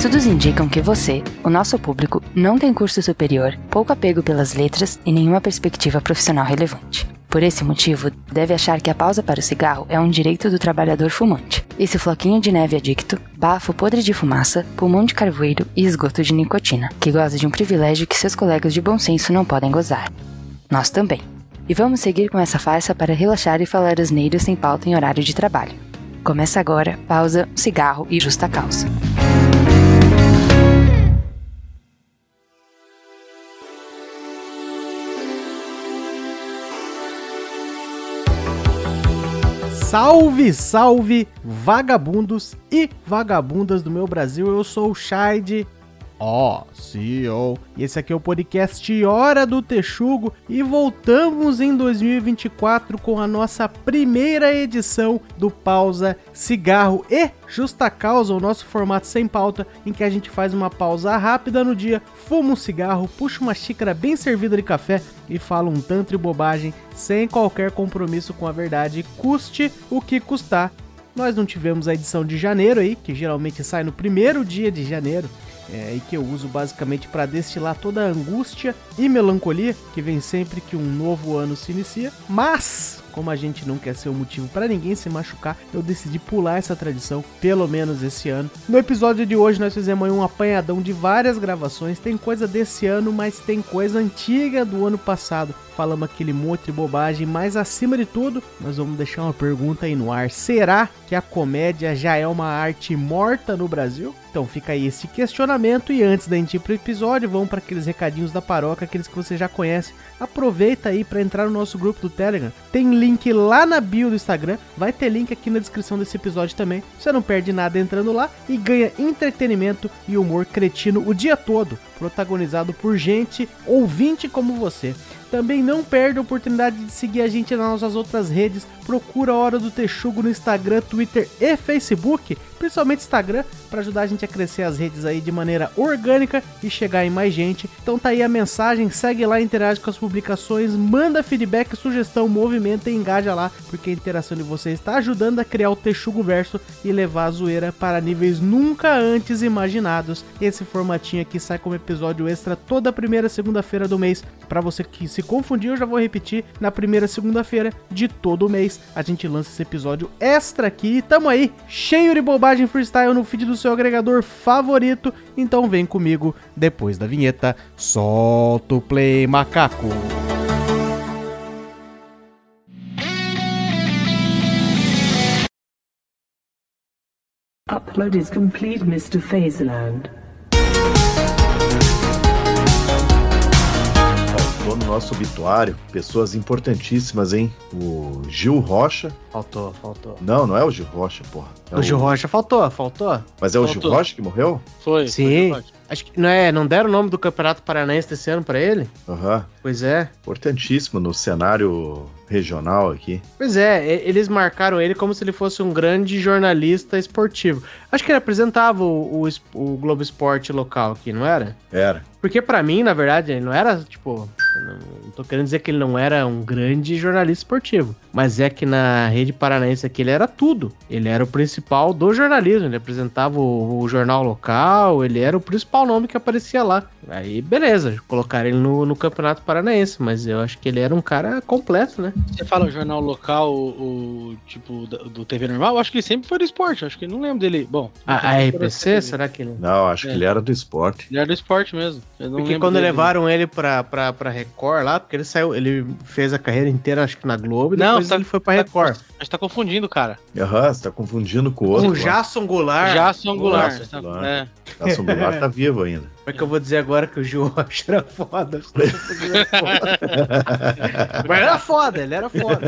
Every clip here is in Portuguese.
Estudos indicam que você, o nosso público, não tem curso superior, pouco apego pelas letras e nenhuma perspectiva profissional relevante. Por esse motivo, deve achar que a pausa para o cigarro é um direito do trabalhador fumante. Esse floquinho de neve adicto, bafo podre de fumaça, pulmão de carvoeiro e esgoto de nicotina, que goza de um privilégio que seus colegas de bom senso não podem gozar. Nós também. E vamos seguir com essa farsa para relaxar e falar asneiros sem pauta em horário de trabalho. Começa agora, pausa, cigarro e justa causa. Salve, salve, vagabundos e vagabundas do meu Brasil, eu sou o Shide, CEO, e esse aqui é o podcast Hora do Texugo, e voltamos em 2024 com a nossa primeira edição do Pausa, Cigarro e Justa Causa, o nosso formato sem pauta, em que a gente faz uma pausa rápida no dia, fuma um cigarro, puxa uma xícara bem servida de café e fala um tanto de bobagem, sem qualquer compromisso com a verdade, custe o que custar. Nós não tivemos a edição de janeiro aí, que geralmente sai no primeiro dia de janeiro, e que eu uso basicamente para destilar toda a angústia e melancolia que vem sempre que um novo ano se inicia, mas como a gente não quer ser um motivo para ninguém se machucar, eu decidi pular essa tradição, pelo menos esse ano. No episódio de hoje nós fizemos aí um apanhadão de várias gravações, tem coisa desse ano, mas tem coisa antiga do ano passado. Falamos aquele monte de bobagem, mas acima de tudo, nós vamos deixar uma pergunta aí no ar. Será que a comédia já é uma arte morta no Brasil? Então fica aí esse questionamento, e antes da gente ir pro episódio, vamos para aqueles recadinhos da paróquia, aqueles que você já conhece. Aproveita aí para entrar no nosso grupo do Telegram. Tem link lá na bio do Instagram, vai ter link aqui na descrição desse episódio também. Você não perde nada entrando lá e ganha entretenimento e humor cretino o dia todo, protagonizado por gente ouvinte como você. Também não perde a oportunidade de seguir a gente nas nossas outras redes. Procura a Hora do Texugo no Instagram, Twitter e Facebook, principalmente Instagram, para ajudar a gente a crescer as redes aí de maneira orgânica e chegar em mais gente. Então tá aí a mensagem, segue lá, interage com as publicações, manda feedback, sugestão, movimenta e engaja lá, porque a interação de vocês está ajudando a criar o Texugo Verso e levar a zoeira para níveis nunca antes imaginados. Esse formatinho aqui sai como episódio extra toda primeira segunda-feira do mês. Para você que se confundiu, eu já vou repetir, na primeira segunda-feira de todo mês a gente lança esse episódio extra aqui, e tamo aí, cheio de bobagem freestyle no feed do seu agregador favorito. Então vem comigo, depois da vinheta, solta o play, macaco. Upload is complete, Mr. Phaseland. No nosso obituário, pessoas importantíssimas, hein? O Gil Rocha. Faltou. Não é o Gil Rocha, porra. O Gil Rocha faltou. Mas é o Gil Rocha que morreu? Foi. Sim. Acho que não deram o nome do Campeonato Paranaense desse ano pra ele? Aham. Pois é. Importantíssimo no cenário regional aqui. Pois é, eles marcaram ele como se ele fosse um grande jornalista esportivo. Acho que ele apresentava o Globo Esporte local aqui, não era? Era. Porque pra mim, na verdade, ele não era, tipo... Não tô querendo dizer que ele não era um grande jornalista esportivo, mas é que na rede paranaense aqui ele era tudo. Ele era o principal do jornalismo, ele apresentava o jornal local, ele era o principal nome que aparecia lá. Aí, beleza, colocaram ele no Campeonato Paranaense, mas eu acho que ele era um cara completo, né? Você fala o jornal local, tipo, do TV normal? Eu acho que ele sempre foi do esporte, acho que não lembro dele. Bom... A RPC, será que ele... Não, acho que ele era do esporte. Ele era do esporte mesmo. Porque quando levaram ele pra Record lá, porque ele fez a carreira inteira, acho que na Globo, e depois ele foi pra Record. A gente tá confundindo, cara. Aham, você tá confundindo com o outro. Com o Jason Goulart. Jason Goulart. Jason Goulart tá vivo ainda. Como é que eu vou dizer agora que o Gil Rocha era foda? Mas ele era foda.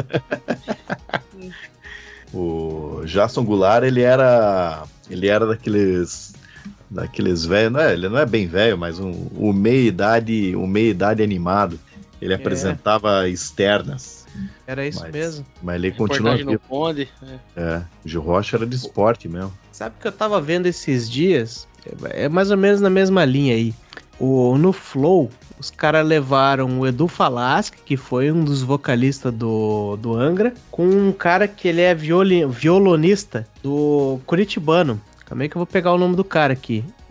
O Jason Goulart, ele era daqueles velhos, ele não é bem velho, mas o meia-idade animado. Ele apresentava externas. Era isso mesmo. Mas ele continua vivo. No Ponde. O Gil Rocha era de esporte mesmo. Sabe o que eu tava vendo esses dias? É mais ou menos na mesma linha aí. No Flow, os caras levaram o Edu Falaschi, que foi um dos vocalistas do Angra, com um cara que ele é violonista do Curitibano. Calma aí que eu vou pegar o nome do cara aqui.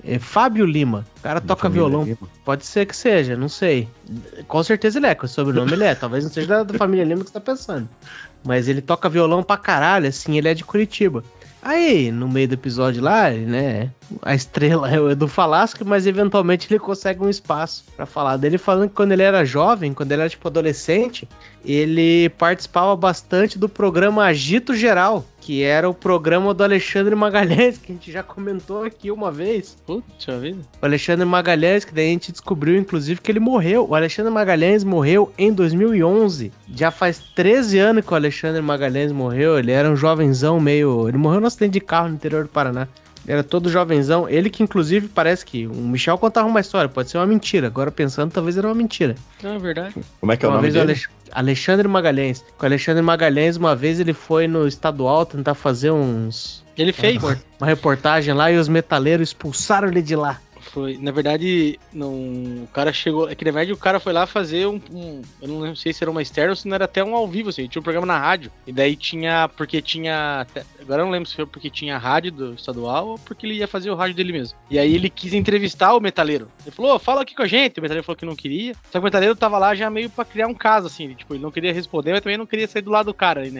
É Fábio Lima. O cara toca violão. Lima. Pode ser que seja, não sei. Com certeza ele é, com o sobrenome ele é. Talvez não seja da família Lima que você tá pensando. Mas ele toca violão pra caralho, assim, ele é de Curitiba. Aí, no meio do episódio lá, né, a estrela é o Edu Falasco, mas eventualmente ele consegue um espaço pra falar dele, falando que quando ele era jovem, quando ele era tipo adolescente, ele participava bastante do programa Agito Geral, que era o programa do Alexandre Magalhães, que a gente já comentou aqui uma vez. Puta vida. O Alexandre Magalhães, que daí a gente descobriu, inclusive, que ele morreu. O Alexandre Magalhães morreu em 2011. Já faz 13 anos que o Alexandre Magalhães morreu. Ele era um jovenzão meio... Ele morreu num acidente de carro no interior do Paraná. Ele era todo jovenzão. Ele que, inclusive, parece que... O Michel contava uma história. Pode ser uma mentira. Agora, pensando, talvez era uma mentira. Não, é verdade. Como é que é o nome dele? Alexandre Magalhães. Com o Alexandre Magalhães, uma vez ele foi no estadual tentar fazer Ele fez. uma reportagem lá e os metaleiros expulsaram ele de lá. Foi, na verdade, não, o cara chegou. É que na verdade o cara foi lá fazer eu não sei se era uma externa ou se não era até um ao vivo, assim. Tinha um programa na rádio. E daí tinha. Porque tinha. Agora eu não lembro se foi porque tinha rádio do estadual ou porque ele ia fazer o rádio dele mesmo. E aí ele quis entrevistar o metaleiro. Ele falou, fala aqui com a gente. O metaleiro falou que não queria. Só que o metaleiro tava lá já meio pra criar um caso, assim. Ele não queria responder, mas também não queria sair do lado do cara aí, né?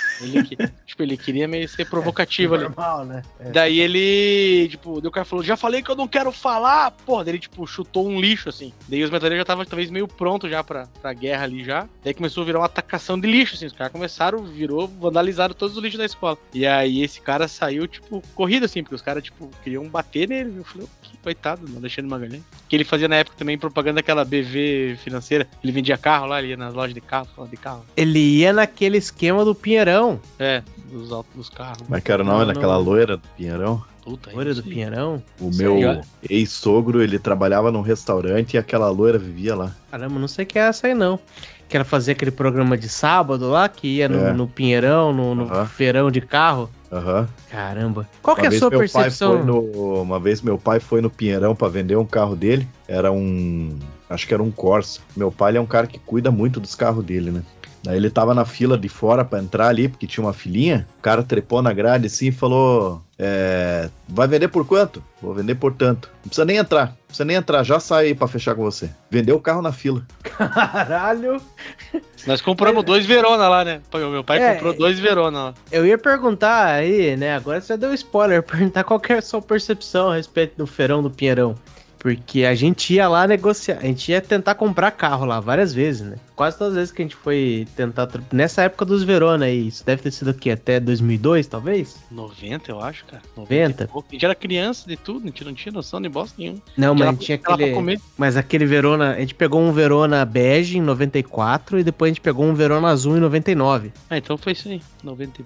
Ele queria meio ser provocativo ali. Normal, né? Daí ele, tipo, o cara falou, já falei que eu não quero falar. Porra, daí ele, tipo, chutou um lixo, assim. Daí os metaleiros já estavam, talvez, meio prontos já pra guerra ali já. Daí começou a virar uma atacação de lixo, assim. Os caras vandalizaram todos os lixos da escola. E aí esse cara saiu, tipo, corrido, assim, porque os caras, tipo, queriam bater nele. Eu falei, que coitado, não, Alexandre Magalhães. Que ele fazia na época também propaganda daquela BV financeira. Ele vendia carro lá, ele ia nas lojas de carro, falando de carro. Ele ia naquele esquema do Pinheirão. É, dos carros. Como é que era o nome daquela loira do Pinheirão? Puta, Loira do Pinheirão? O meu ex-sogro, ele trabalhava num restaurante e aquela loira vivia lá. Caramba, não sei que é essa aí não. Que ela fazia aquele programa de sábado lá, que ia no Pinheirão, no feirão de carro. Caramba. Qual que é a sua percepção? Uma vez meu pai foi no Pinheirão pra vender um carro dele. Acho que era um Corsa. Meu pai, ele é um cara que cuida muito dos carros dele, né? Daí ele tava na fila de fora pra entrar ali, porque tinha uma filinha. O cara trepou na grade assim e falou... vai vender por quanto? Vou vender por tanto. Não precisa nem entrar, já sai aí pra fechar com você. Vendeu o carro na fila. Caralho! Nós compramos 2 Verona lá, né? Meu pai comprou 2 Verona lá. Eu ia perguntar aí, né? Agora você deu spoiler. Perguntar qual que é a sua percepção a respeito do feirão do Pinheirão. Porque a gente ia lá negociar, a gente ia tentar comprar carro lá várias vezes, né? Quase todas as vezes que a gente foi tentar... Nessa época dos Verona aí, isso deve ter sido aqui até 2002, talvez? 90, eu acho, cara. 90? A gente era criança de tudo, a gente não tinha noção de bosta nenhuma. Não, mas a gente tinha aquele... Mas aquele Verona... A gente pegou um Verona bege em 94 e depois a gente pegou um Verona azul em 99. Ah, então foi isso aí, 90.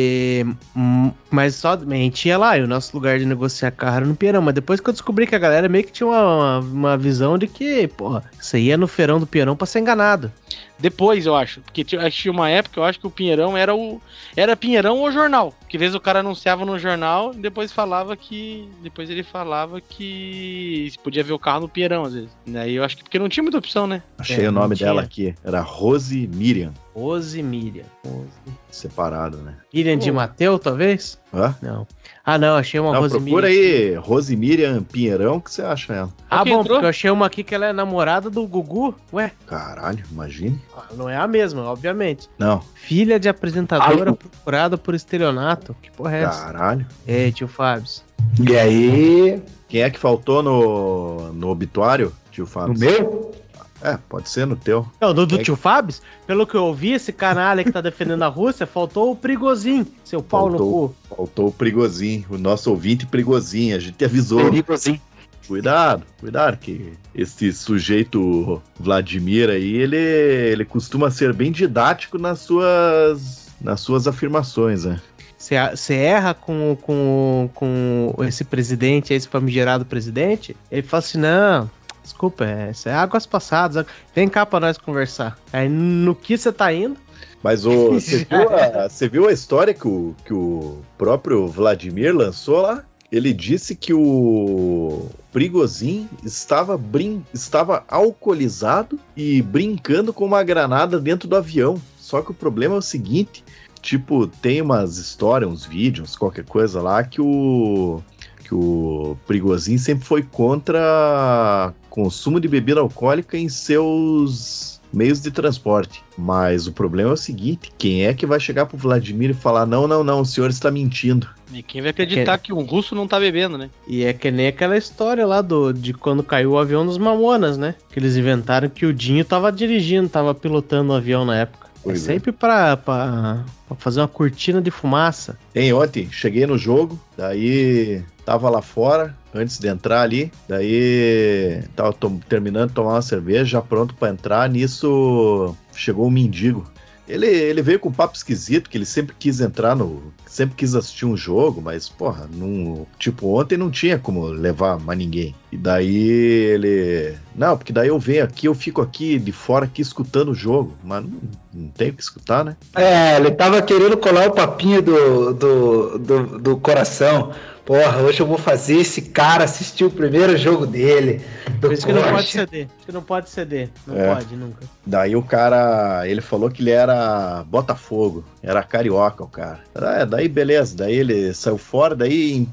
Mas só... A gente ia lá e o nosso lugar de negociar carro era no Pinheirão. Mas depois que eu descobri que a galera meio que tinha uma visão de que, porra, você ia no feirão do Pinheirão pra ser enganado. Depois, eu acho. Porque tinha uma época, eu acho que o Pinheirão era Pinheirão ou jornal. Que às vezes o cara anunciava no jornal e depois ele falava que se podia ver o carro no Pinheirão, às vezes. Daí eu acho que porque não tinha muita opção, né? Achei o nome dela aqui. Era Rose Miriam. Rose Miriam. Separado, né? Miriam de Mateu, talvez? Hã? Não. Ah, não, achei uma Rose Miriam. Procura aí, Rose Miriam Pinheirão, o que você acha ela? Ah, bom, porque eu achei uma aqui que ela é namorada do Gugu. Ué? Caralho, imagine. Não é a mesma, obviamente. Não. Filha de apresentadora procurada por estelionato. Que porra é essa? Caralho. Ei, tio Fábio. E aí? Quem é que faltou no obituário, tio Fábio? No meu? Pode ser no teu. Não, do tio Fábio? Pelo que eu ouvi, esse canalha que tá defendendo a Rússia, faltou o Prigozhin, seu pau no cu. Faltou o Prigozhin, o nosso ouvinte Prigozhin, a gente avisou. Prigozhin. Cuidado, que esse sujeito Vladimir aí, ele costuma ser bem didático nas suas afirmações, né? Você erra com esse presidente, esse famigerado presidente, ele fala assim, não, desculpa, isso é águas passadas, vem cá pra nós conversar. Aí no que você tá indo? Mas você viu a história que o próprio Vladimir lançou lá? Ele disse que o Prigozhin estava alcoolizado e brincando com uma granada dentro do avião. Só que o problema é o seguinte, tipo, tem umas histórias, uns vídeos, qualquer coisa lá, que o que o Prigozhin sempre foi contra consumo de bebida alcoólica em seus meios de transporte. Mas o problema é o seguinte, quem é que vai chegar pro Vladimir e falar, não, o senhor está mentindo? E quem vai acreditar que um russo não tá bebendo, né? E é que nem aquela história lá de quando caiu o avião dos Mamonas, né? Que eles inventaram que o Dinho tava dirigindo, tava pilotando o avião na época. Pois é. Sempre pra fazer uma cortina de fumaça. Ontem, cheguei no jogo, daí tava lá fora, antes de entrar ali, daí tava terminando de tomar uma cerveja, já pronto pra entrar, nisso chegou um mendigo. Ele veio com um papo esquisito, que ele sempre quis sempre quis assistir um jogo, mas, porra, ontem não tinha como levar mais ninguém. E daí ele... Não, porque daí eu venho aqui, eu fico aqui de fora aqui escutando o jogo, mas não tem o que escutar, né? Ele tava querendo colar o papinho do coração. Porra, hoje eu vou fazer esse cara assistir o primeiro jogo dele. Por isso que não pode ceder. Não pode nunca. Daí o cara, ele falou que ele era Botafogo, era carioca o cara. Daí beleza, daí ele saiu fora, daí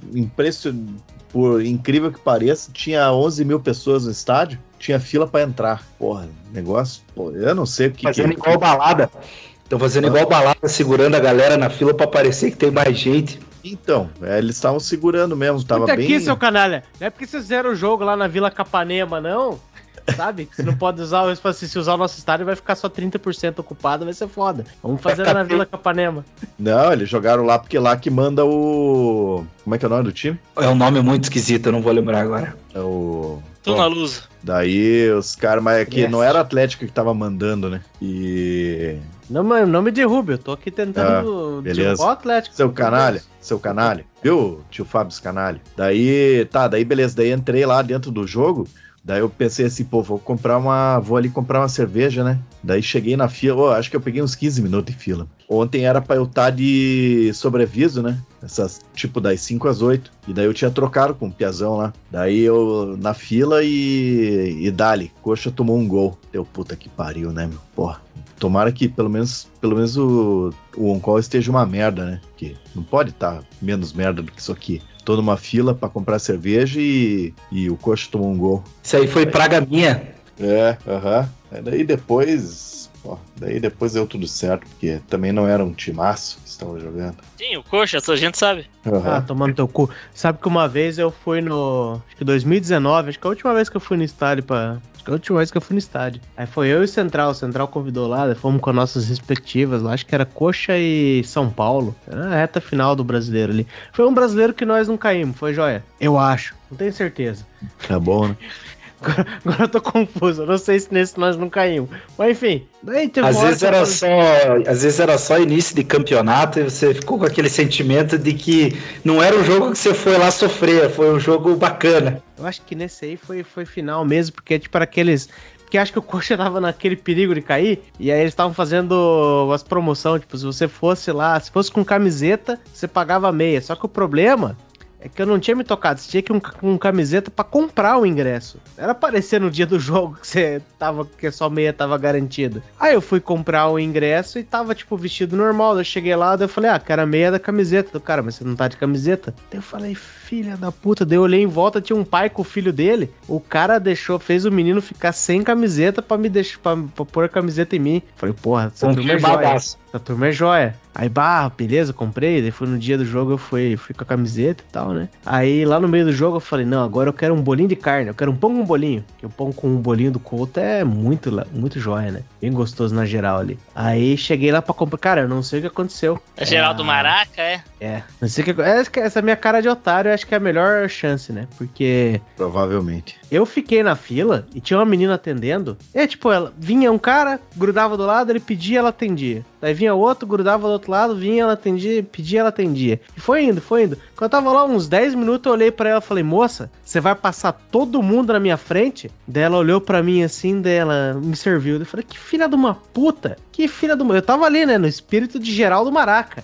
por incrível que pareça, tinha 11 mil pessoas no estádio, tinha fila pra entrar. Porra, negócio, eu não sei o que fazendo igual balada. Estão fazendo igual balada, segurando a galera na fila pra parecer que tem mais gente. Então, eles estavam segurando mesmo, tava bem... aqui, seu canalha, não é porque vocês fizeram o jogo lá na Vila Capanema, não? Sabe? Você não pode usar, se usar o nosso estádio vai ficar só 30% ocupado, vai ser foda. Vamos fazer na Vila Capanema. Não, eles jogaram lá porque lá que manda o... Como é que é o nome do time? É um nome muito esquisito, eu não vou lembrar agora. É o... Tô na luz. Daí os caras, mas aqui não era Atlético que tava mandando, né? E... Não me derrube, eu tô aqui tentando derrubar o Atlético. Seu canalha. Viu, tio Fábio Canalha? Daí beleza, daí entrei lá dentro do jogo, daí eu pensei assim, pô, vou ali comprar uma cerveja, né? Daí cheguei na fila, acho que eu peguei uns 15 minutos de fila. Ontem era pra eu estar de sobreaviso, né? Tipo das 5 às 8. E daí eu tinha trocado com um piazão lá. Daí eu na fila e dali, Coxa tomou um gol. Deu puta que pariu, né, meu? Porra. Tomara que pelo menos o on-call esteja uma merda, né? Porque não pode estar menos merda do que isso aqui. Tô numa fila pra comprar cerveja e o Coxa tomou um gol. Isso aí foi praga minha. Aham. Daí depois deu tudo certo, porque também não era um timaço que estavam jogando. Sim, o Coxa, a gente sabe. Tomando teu cu. Sabe que uma vez eu fui acho que 2019, acho que a última vez que eu fui no estádio Aí foi eu e o Central convidou lá, fomos com as nossas respectivas lá, acho que era Coxa e São Paulo, era a reta final do brasileiro ali. Foi um brasileiro que nós não caímos, foi joia? Eu acho, não tenho certeza. Tá bom, né? Agora eu tô confuso, eu não sei se nesse nós não caímos. Mas enfim, daí teve às vezes era só início de campeonato e você ficou com aquele sentimento de que não era um jogo que você foi lá sofrer, foi um jogo bacana. Eu acho que nesse aí foi final mesmo, porque tipo aqueles... Porque acho que o Coxa tava naquele perigo de cair, e aí eles estavam fazendo as promoções, tipo, se você fosse lá, se fosse com camiseta, você pagava meia. Só que o problema... é que eu não tinha me tocado, você tinha que ir com camiseta pra comprar o ingresso. Era aparecer no dia do jogo que só meia tava garantida. Aí eu fui comprar o ingresso e tava, tipo, vestido normal. Eu cheguei lá, daí eu falei, quero a meia da camiseta. Do cara, mas você não tá de camiseta? Daí eu falei, filha da puta. Daí eu olhei em volta, tinha um pai com o filho dele. O cara fez o menino ficar sem camiseta pra pôr a camiseta em mim. Falei, porra, essa turma é joia. Essa turma é joia. Aí, beleza, comprei. Daí foi no dia do jogo, eu fui com a camiseta e tal, né? Aí lá no meio do jogo eu falei, não, agora eu quero um bolinho de carne. Eu quero um pão com um bolinho. Porque o pão com um bolinho do Couto é muito joia, né? Bem gostoso na geral ali. Aí cheguei lá pra comprar. Cara, eu não sei o que aconteceu. É geral do Maraca, é? É. Não sei o que. Essa minha cara de otário, eu acho que é a melhor chance, né? Porque... provavelmente. Eu fiquei na fila e tinha uma menina atendendo. E tipo, vinha um cara, grudava do lado, ele pedia, ela atendia. Daí vinha outro, grudava do outro lado, vinha, ela atendia, pedia, ela atendia. E foi indo. Quando eu tava lá uns 10 minutos, eu olhei pra ela e falei, moça, você vai passar todo mundo na minha frente? Daí ela olhou pra mim assim, daí ela me serviu. Eu falei, que filha de uma puta. Eu tava ali, né, no espírito de Geraldo Maraca.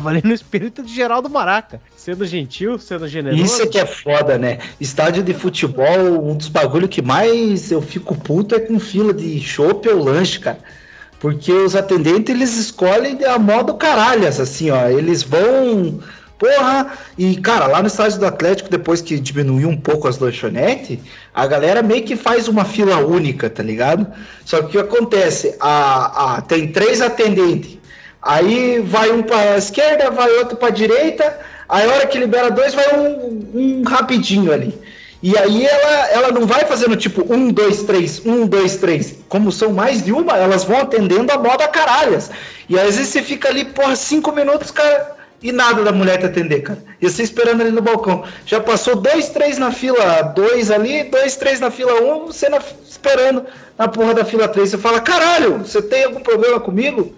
Sendo gentil, sendo generoso. Isso que é foda, né? Estádio de futebol, um dos bagulho que mais eu fico puto é com fila de chopp ou lanche, cara. Porque os atendentes, eles escolhem a moda caralhas, assim, ó. Eles vão Porra, e cara, lá no estádio do Atlético, depois que diminuiu um pouco as lanchonetes, a galera meio que faz uma fila única, tá ligado? Só que o que acontece? Tem 3 atendentes, aí vai um pra esquerda, vai outro pra direita, aí a hora que libera 2, vai um rapidinho ali. E aí ela não vai fazendo tipo 1, 2, 3, 1, 2, 3. Como são mais de uma, elas vão atendendo a moda caralhas. E às vezes você fica ali, porra, 5 minutos, cara, e nada da mulher te atender, cara. E você esperando ali no balcão. Já passou 2, 3 na fila 2 ali, 2, 3 na fila 1, você esperando na porra da fila 3. Você fala, caralho, você tem algum problema comigo?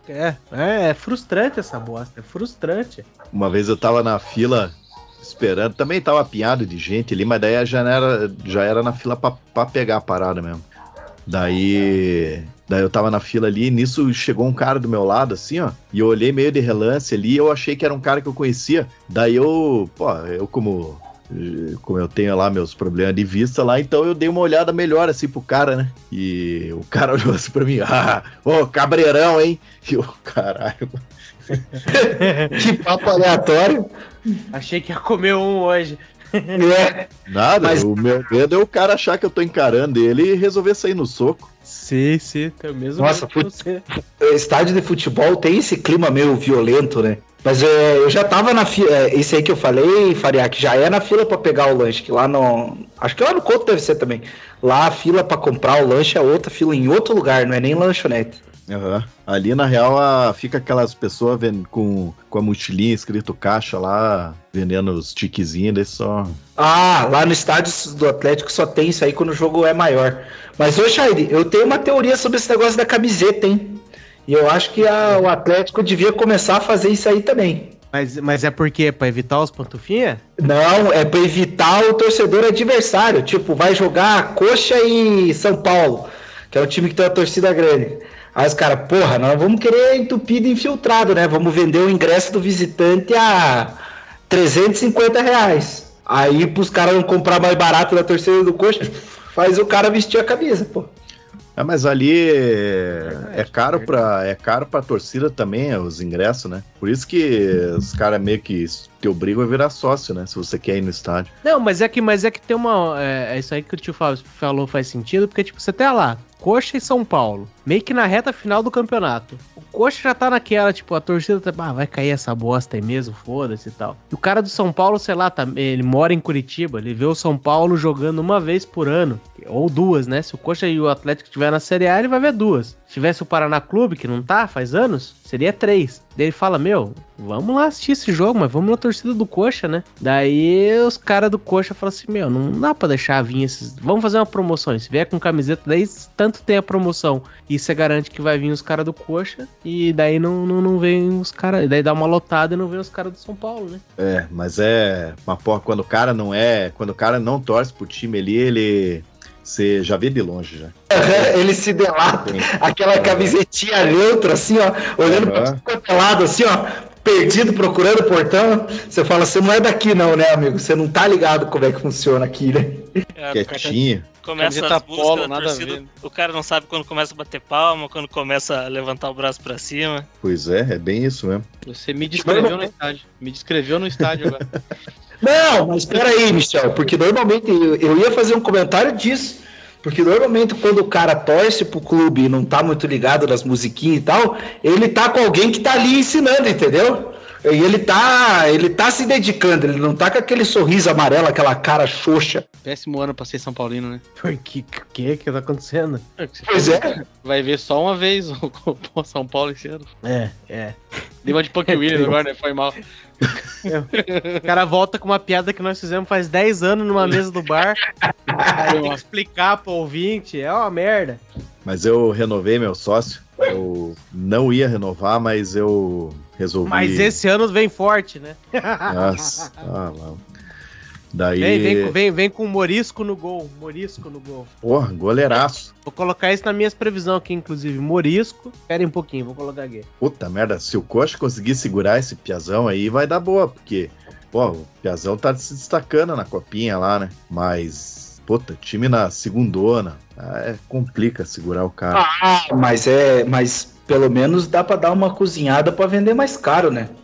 É frustrante essa bosta, é frustrante. Uma vez eu tava na fila esperando, também tava apinhado de gente ali, mas daí já era na fila pra pegar a parada mesmo. Daí eu tava na fila ali, e nisso chegou um cara do meu lado, assim, ó, e eu olhei meio de relance ali, e eu achei que era um cara que eu conhecia. Daí eu como eu tenho lá meus problemas de vista lá, então eu dei uma olhada melhor, assim, pro cara, né? E o cara olhou assim pra mim, cabreirão, hein? E eu, caralho... Que papo aleatório. Achei que ia comer um hoje. Nada, o meu medo é o cara achar que eu tô encarando ele e resolver sair no soco. Sim, tem o mesmo. Nossa, estádio de futebol tem esse clima meio violento, né? Mas eu já tava na fila, esse aí que eu falei, Faria, que já é na fila pra pegar o lanche, que lá no... Acho que lá no Couto deve ser também. Lá a fila pra comprar o lanche é outra fila em outro lugar, não é nem lanchonete. Uhum. Ali, na real, fica aquelas pessoas com a mochilinha escrito caixa lá, vendendo os tiquezinhos, daí só... Lá no estádio do Atlético só tem isso aí quando o jogo é maior. Mas, ô Shaid, eu tenho uma teoria sobre esse negócio da camiseta, hein? E eu acho que o Atlético devia começar a fazer isso aí também. Mas é porque? Pra evitar os pantufinha? Não, é pra evitar o torcedor adversário. Tipo, vai jogar Coxa e São Paulo, que é um time que tem uma torcida grande. Aí os caras, porra, nós vamos querer entupido infiltrado, né? Vamos vender o ingresso do visitante a R$350. Aí pros caras não comprar mais barato da torcida do Coxa, faz o cara vestir a camisa, pô. Mas ali é caro pra torcida também, os ingressos, né? Por isso que os caras meio que te obrigam a virar sócio, né? Se você quer ir no estádio. Não, mas é que tem uma... É isso aí que o tio falou faz sentido, porque tipo, você tá lá, Coxa e São Paulo, meio que na reta final do campeonato. O Coxa já tá naquela, tipo, a torcida tá, vai cair essa bosta aí mesmo, foda-se e tal. E o cara do São Paulo, sei lá, ele mora em Curitiba, ele vê o São Paulo jogando uma vez por ano, ou 2, né? Se o Coxa e o Atlético estiver na Série A, ele vai ver 2. Se tivesse o Paraná Clube, que não tá, faz anos, seria 3. Daí ele fala, vamos lá assistir esse jogo, mas vamos na torcida do Coxa, né? Daí os caras do Coxa falam assim, não dá pra deixar vir esses... Vamos fazer uma promoção, se vier com camiseta, daí tanto tem a promoção, e você garante que vai vir os caras do Coxa, e daí não vem os caras, daí dá uma lotada e não vem os caras do São Paulo, né? Mas uma porra, quando o cara não torce pro time ali, ele... Você já vê de longe, já. Ele se delata, aquela camisetinha neutra, assim, ó, olhando pra lado, assim, ó, perdido, procurando o portão. Você fala, você não é daqui não, né, amigo? Você não tá ligado como é que funciona aqui, né? Quietinho. Começa as buscas da torcida, o cara não sabe quando começa a bater palma, quando começa a levantar o braço pra cima. Pois é bem isso mesmo. Você me descreveu no estádio agora. Não, mas peraí, Michel, porque normalmente eu ia fazer um comentário disso, porque normalmente quando o cara torce pro clube e não tá muito ligado nas musiquinhas e tal, ele tá com alguém que tá ali ensinando, entendeu? E ele tá se dedicando, ele não tá com aquele sorriso amarelo, aquela cara xoxa. Péssimo ano pra ser São Paulino, né? Por que tá acontecendo? Pois é. Vai ver só uma vez o São Paulo esse ano. Deu uma de Punk Williams agora, né? Foi mal. O cara volta com uma piada que nós fizemos faz 10 anos numa mesa do bar. Aí tem que explicar pro ouvinte, é uma merda. Mas eu renovei meu sócio. Eu não ia renovar, mas eu resolvi. Mas esse ano vem forte, né? Nossa, não. Daí... Vem com Morisco no gol. Porra, goleiraço. Vou colocar isso nas minhas previsões aqui, inclusive. Morisco. Espera um pouquinho, vou colocar aqui. Puta merda, se o Coxa conseguir segurar esse Piazão aí, vai dar boa, porque, o Piazão tá se destacando na copinha lá, né? Mas, time na segundona, complica segurar o cara. Mas pelo menos dá pra dar uma cozinhada pra vender mais caro, né?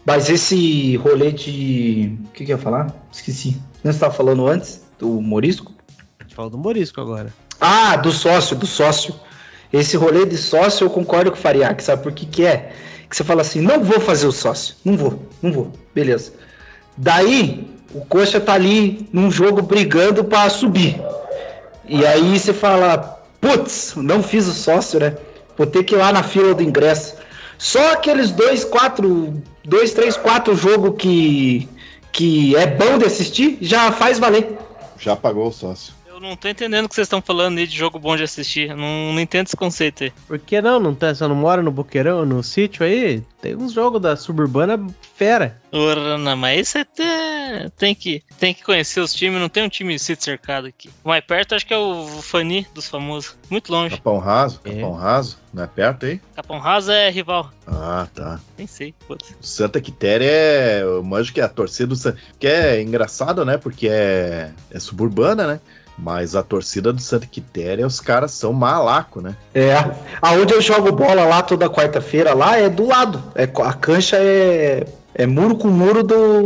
Mas esse rolê de... O que eu ia falar? Esqueci. Não você estava falando antes? Do Morisco? A gente falou do Morisco agora. Ah, do sócio. Esse rolê de sócio eu concordo com o Fariak, sabe por que é? Que você fala assim, não vou fazer o sócio. Não vou. Beleza. Daí, o Coxa tá ali num jogo brigando pra subir. E aí você fala, putz, não fiz o sócio, né? Vou ter que ir lá na fila do ingresso. Só aqueles 2, 3, 4 jogos que é bom de assistir, já faz valer. Já pagou o sócio. Eu não tô entendendo o que vocês estão falando aí de jogo bom de assistir. Eu não entendo esse conceito aí. Por que não? Você não mora no Boqueirão, no sítio aí? Tem uns jogos da Suburbana fera. Ora, não, mas isso é tem que conhecer os times. Não tem um time sítio cercado aqui. O mais perto acho que é o Fani dos famosos. Muito longe. Capão Raso? Não é perto aí? Capão Raso é rival. Ah, tá. Nem sei, foda-se. Santa Quitéria eu manjo que é a torcida do Santa... Que é engraçado, né? Porque é suburbana, né? Mas a torcida do Santa Quitéria, os caras são malaco, né? Aonde eu jogo bola lá toda quarta-feira, lá é do lado. A cancha é muro com muro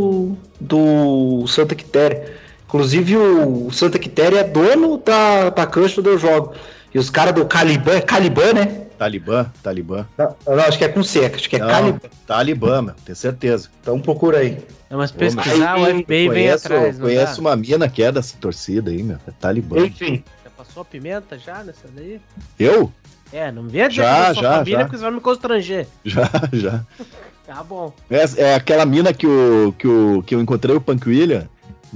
do Santa Quitéria. Inclusive o Santa Quitéria é dono da cancha onde eu jogo. E os caras do Caliban, né? Talibã. Não, acho que é com C, acho que é Caliban. Talibã, meu, tenho certeza. Então procura aí. Mas pesquisar, o FBI vem atrás. Conheço uma mina que é dessa torcida aí, meu. É Talibã. Enfim. Você passou a pimenta já nessa daí? Eu? Não me vê já, sua família, porque você vai me constranger. Já. Tá bom. É aquela mina que eu encontrei o Punk William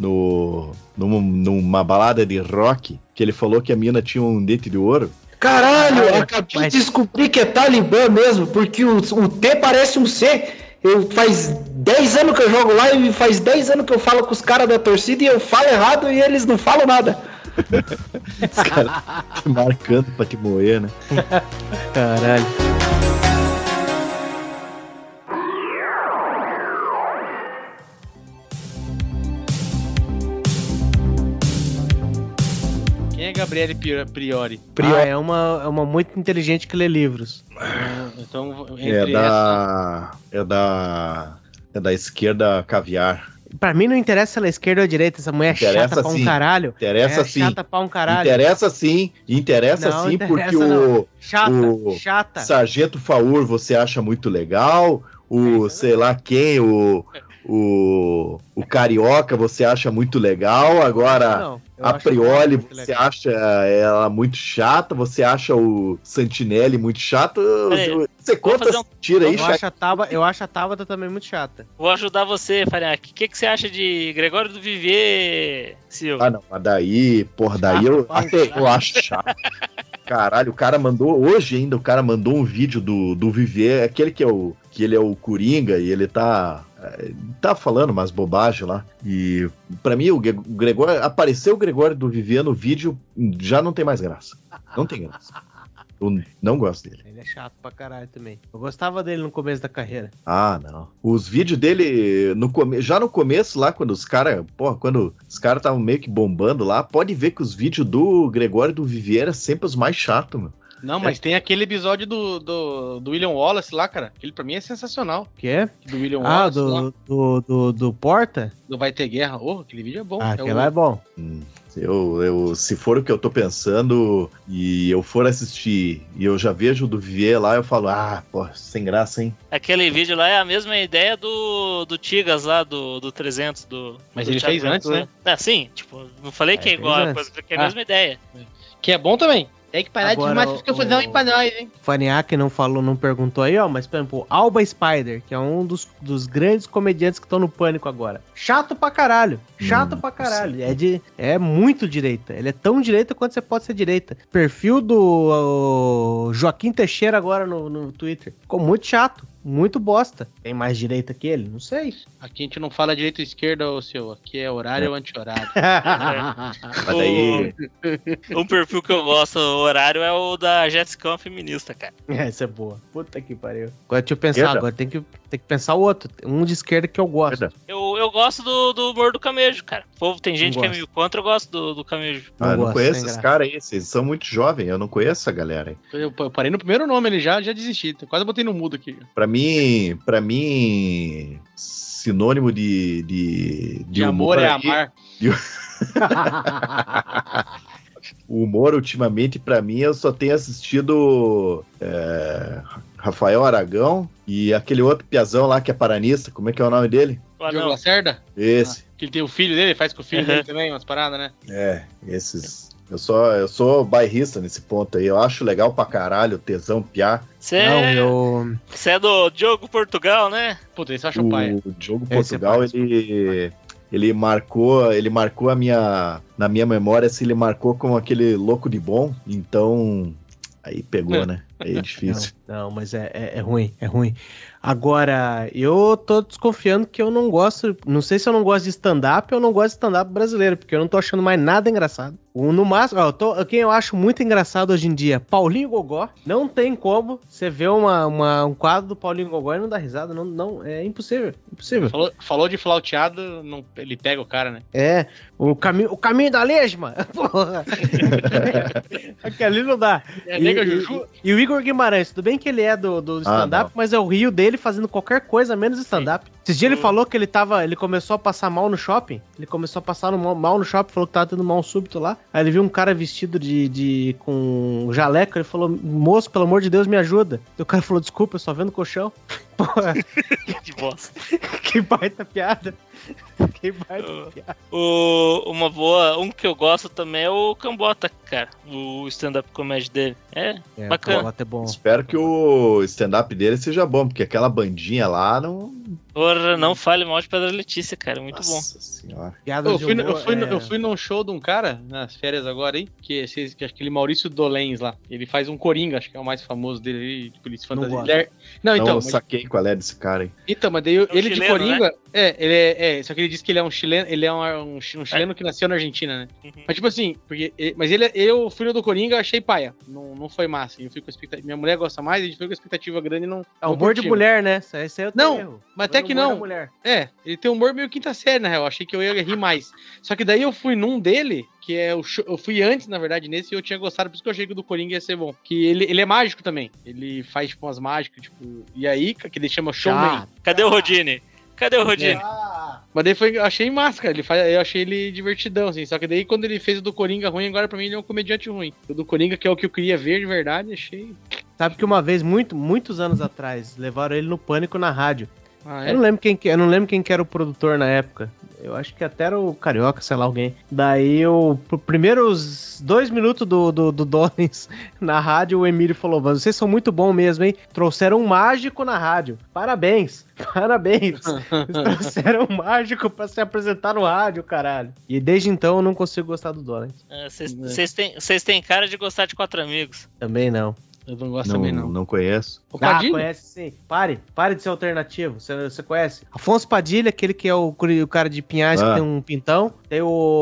numa balada de rock, que ele falou que a mina tinha um dente de ouro. Caralho, eu acabei de descobrir que é Talibã mesmo, porque o T parece um C. Faz 10 anos que eu jogo lá e faz 10 anos que eu falo com os caras da torcida e eu falo errado e eles não falam nada. Os caras te marcando pra te moer, né? Caralho. Quem é Gabriele Priori? É uma muito inteligente que lê livros. Então, É da esquerda caviar. Pra mim não interessa se ela é esquerda ou direita, essa mulher é chata pra um caralho. Interessa sim. Chata pra um caralho. Interessa sim, porque não. Chata. Sargento Faur você acha muito legal, sei lá quem, o Carioca você acha muito legal, agora a Prioli você acha ela muito chata, você acha o Santinelli muito chato, você conta essa tira aí, eu acho a Tabata também muito chata. Vou ajudar você, Fariak. O que você acha de Gregório do Vivier, Silvio? Ah, não, mas daí eu acho chato. Caralho, o cara mandou, hoje ainda, um vídeo do Vivier, aquele que ele é o Coringa e ele tá falando umas bobagens lá. E pra mim, apareceu o Gregório do Vivier no vídeo, já não tem mais graça. Não tem graça. Eu não gosto dele. Ele é chato pra caralho também. Eu gostava dele no começo da carreira. Ah, não. Os vídeos dele, já no começo lá, quando os caras estavam meio que bombando lá, pode ver que os vídeos do Gregório do Vivier eram sempre os mais chatos, mano. Não, mas tem aquele episódio do William Wallace lá, cara. Aquele pra mim é sensacional. Que é? Do William Wallace lá. Do Porta? Do Vai Ter Guerra. Aquele vídeo é bom. Aquele é bom. Se for o que eu tô pensando e eu for assistir e eu já vejo o do Vivier lá, eu falo, sem graça, hein? Aquele vídeo lá é a mesma ideia do Tigas lá, do 300. Mas ele fez antes, né? Sim, tipo, não falei que é igual, porque é a mesma ideia. Que é bom também. Tem que parar de mais confusão aí pra nós, hein? Faniak não perguntou aí, mas, por exemplo, Alba Spider, que é um dos grandes comediantes que estão no Pânico agora. Chato pra caralho. É muito direita. Ele é tão direita quanto você pode ser direita. Perfil do Joaquim Teixeira agora no Twitter. Ficou muito chato. Muito bosta. Tem mais direita que ele? Não sei. Aqui a gente não fala direita ou esquerda, seu. Aqui é horário ou anti-horário. Mas daí... Um perfil que eu gosto, o horário, é o da Jetscom feminista, cara. Essa é boa. Puta que pariu. Agora deixa eu pensar, agora tem que pensar o outro. Um de esquerda que eu gosto. Eu eu gosto do humor do Camejo, cara. O povo, tem gente Não que é gosto. meio contra, eu gosto do Camejo. Ah, eu não gosto, conheço sem esses graça. caras aí, vocês são muito jovens, eu não conheço essa galera aí. Eu parei no primeiro nome, ele já desisti. Quase botei no mudo aqui. Pra mim, sinônimo de amor é aí, amar. O humor, ultimamente, pra mim, eu só tenho assistido Rafael Aragão e aquele outro piazão lá que é paranista, como é que é o nome dele? Diogo Lacerda? Esse. Que ele tem o filho dele, faz com o filho dele também, umas paradas, né? Esses. Eu sou bairrista nesse ponto aí, eu acho legal pra caralho, tesão, piá. Você Não, é, eu... você é do Diogo Portugal, né? Puta, esse eu acho o pai. O Diogo Esse é Portugal, pai, ele marcou na minha memória, assim, ele marcou como aquele louco de bom, então aí pegou, né? Aí é difícil. Não, mas é ruim, é ruim. Agora, eu tô desconfiando que eu não gosto, não sei se eu não gosto de stand-up ou não gosto de stand-up brasileiro, porque eu não tô achando mais nada engraçado. No máximo, quem eu acho muito engraçado hoje em dia, Paulinho Gogó, não tem como você ver um quadro do Paulinho Gogó e não dar risada, não, é impossível, impossível. Falou de flauteado, ele pega o cara, né? É, o caminho da lesma, porra. Aquele ali não dá. É nega Juju? E o Igor Guimarães, tudo bem que ele é do stand-up, mas é o rio dele fazendo qualquer coisa menos stand-up. Esses dias ele falou que ele começou a passar mal no shopping. Ele começou a passar mal no shopping, falou que tava tendo mal súbito lá. Aí ele viu um cara vestido com jaleco, ele falou, moço, pelo amor de Deus, me ajuda. E o cara falou, desculpa, eu só vendo colchão. Porra. Que bosta. Que baita piada. Que baita piada. Um que eu gosto também é o Cambota, cara. O stand-up comedy dele. É bacana. É bom. Espero que o stand-up dele seja bom, porque aquela bandinha lá não... Porra, não fale mal de Pedra Letícia, cara. Muito Nossa bom. senhora. Eu fui num show de um cara, nas férias agora aí, que é aquele Maurício Dolens lá. Ele faz um Coringa, acho que é o mais famoso dele aí, de polícia fantasia. Não, eu saquei qual é desse cara aí. Então, mas daí ele de chileno, Coringa, né? Só que ele disse que ele é um chileno, um chileno que nasceu na Argentina, né? Uhum. Mas tipo assim, eu fui no do Coringa, achei paia, não foi massa. Eu fui com expectativa, minha mulher gosta mais, a gente foi com expectativa grande e não. É humor de mulher, né? Esse é o não, erro. mas até que não. É, ele tem um humor meio quinta série, na real. Achei que eu ia rir mais. Só que daí eu fui num dele, que é o show, eu fui antes, na verdade, nesse, e eu tinha gostado, por isso que eu achei que o do Coringa ia ser bom. Que ele é mágico também. Ele faz, tipo, umas mágicas, tipo. E aí, que ele chama Showman. Cadê o Rodine? Mas daí eu achei massa, cara. Eu achei ele divertidão, assim. Só que daí, quando ele fez o do Coringa ruim, agora pra mim ele é um comediante ruim. O do Coringa, que é o que eu queria ver de verdade, achei. Sabe que uma vez, muitos anos atrás, levaram ele no Pânico na rádio. Ah, é? Eu não lembro quem que era o produtor na época. Eu acho que até era o Carioca, sei lá, alguém. Daí, primeiros 2 minutos do Dolens na rádio, o Emílio falou, mas vocês são muito bons mesmo, hein? Trouxeram um mágico na rádio. Parabéns. Trouxeram um mágico pra se apresentar no rádio, caralho. E desde então eu não consigo gostar do Dolens. Vocês têm cara de gostar de 4 Amigos. Também não. Eu não gosto também, não. Não conheço. O Padilha? Conhece sim. Pare de ser alternativo. Você conhece? Afonso Padilha, aquele que é o cara de Pinhais, que tem um pintão. Tem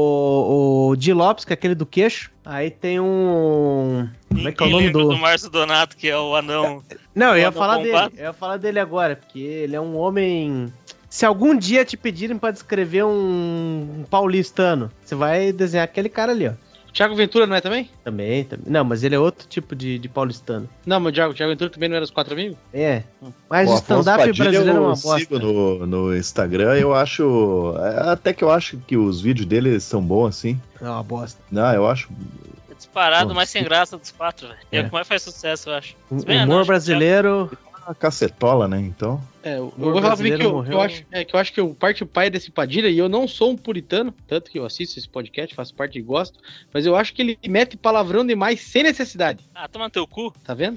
o Di Lopes, que é aquele do queixo. Aí tem um... Como é que é o nome do Márcio Donato, que é o anão. Não, eu ia falar dele agora, porque ele é um homem... Se algum dia te pedirem pra descrever um paulistano, você vai desenhar aquele cara ali, ó. Thiago Ventura não é também? Também. Não, mas ele é outro tipo de paulistano. Não, mas o Thiago Ventura também não era dos 4 amigos? É. Mas o stand-up brasileiro é uma bosta. Eu sigo no Instagram, eu acho... Até que eu acho que os vídeos dele são bons, assim. É uma bosta. Não, eu acho... Disparado, mais sem graça dos 4, velho. É o que mais faz sucesso, eu acho. Humor brasileiro... Uma cacetola, né, então... Eu vou falar pra mim que eu acho que eu parto o pai desse Padilha, e eu não sou um puritano, tanto que eu assisto esse podcast, faço parte e gosto, mas eu acho que ele mete palavrão demais sem necessidade. Ah, toma teu cu. Tá vendo?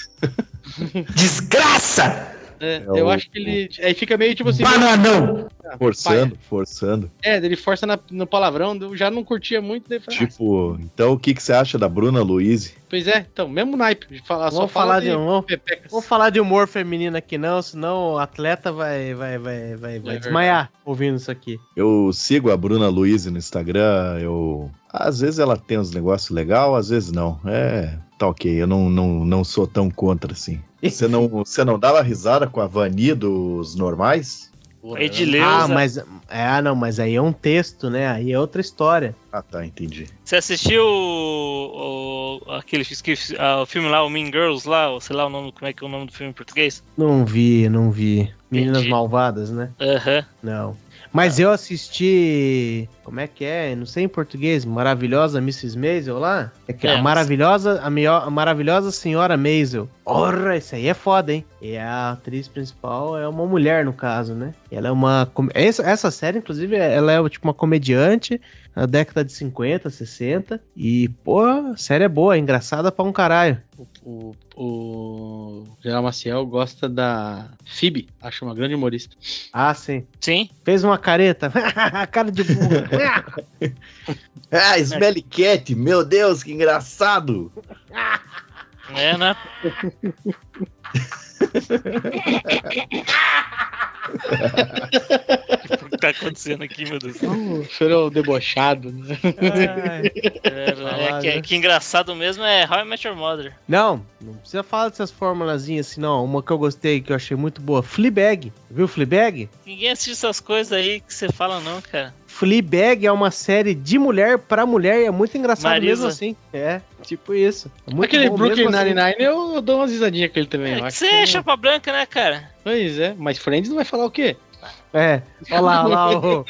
Desgraça! Eu acho que ele... Aí fica meio tipo assim... Bananão! Forçando. Ele força no palavrão, eu já não curtia muito. Daí falei, tipo, então o que você acha da Bruna Luiz? Pois é, então, mesmo naipe. Vamos falar de humor feminino aqui não, senão o atleta vai desmaiar ouvindo isso aqui. Eu sigo a Bruna Luiz no Instagram, às vezes ela tem uns negócios legais, às vezes não. Tá ok, eu não sou tão contra assim. Você não dava risada com a Vani dos normais? Edileuza. Mas aí é um texto, né? Aí é outra história. Ah, tá, entendi. Você assistiu aquele o filme lá, o Mean Girls lá, ou sei lá como é que é o nome do filme em português? Não vi. Meninas Entendi. Malvadas, né? Aham. Não. Mas eu assisti. Como é que é? Não sei em português. Maravilhosa Mrs. Maisel lá? A maravilhosa Senhora Maisel. Porra, isso aí é foda, hein? E a atriz principal é uma mulher, no caso, né? Ela é uma. Essa série, inclusive, ela é tipo uma comediante na década de 50, 60. E, pô, a série é boa, é engraçada pra um caralho. O General Maciel gosta da Phoebe, acho uma grande humorista. Ah, sim. Sim. Fez uma careta. Cara de burro. Ah, Smelly Cat, meu Deus, que engraçado! É, né? O que tá acontecendo aqui, meu Deus? O senhor é o debochado, né? Que engraçado mesmo é How I Met Your Mother. Não precisa falar dessas formulazinhas assim, não. Uma que eu gostei, que eu achei muito boa. Fleabag. Viu Fleabag? Ninguém assiste essas coisas aí que você fala, não, cara. Fleabag é uma série de mulher pra mulher e é muito engraçado Marisa. mesmo assim. É, tipo isso. É muito Aquele bom Brooklyn mesmo assim. Nine-Nine eu dou umas risadinhas com ele também. Eu acho Você é chapa branca, né, cara? Pois é, mas Friends não vai falar o quê? É, olha lá,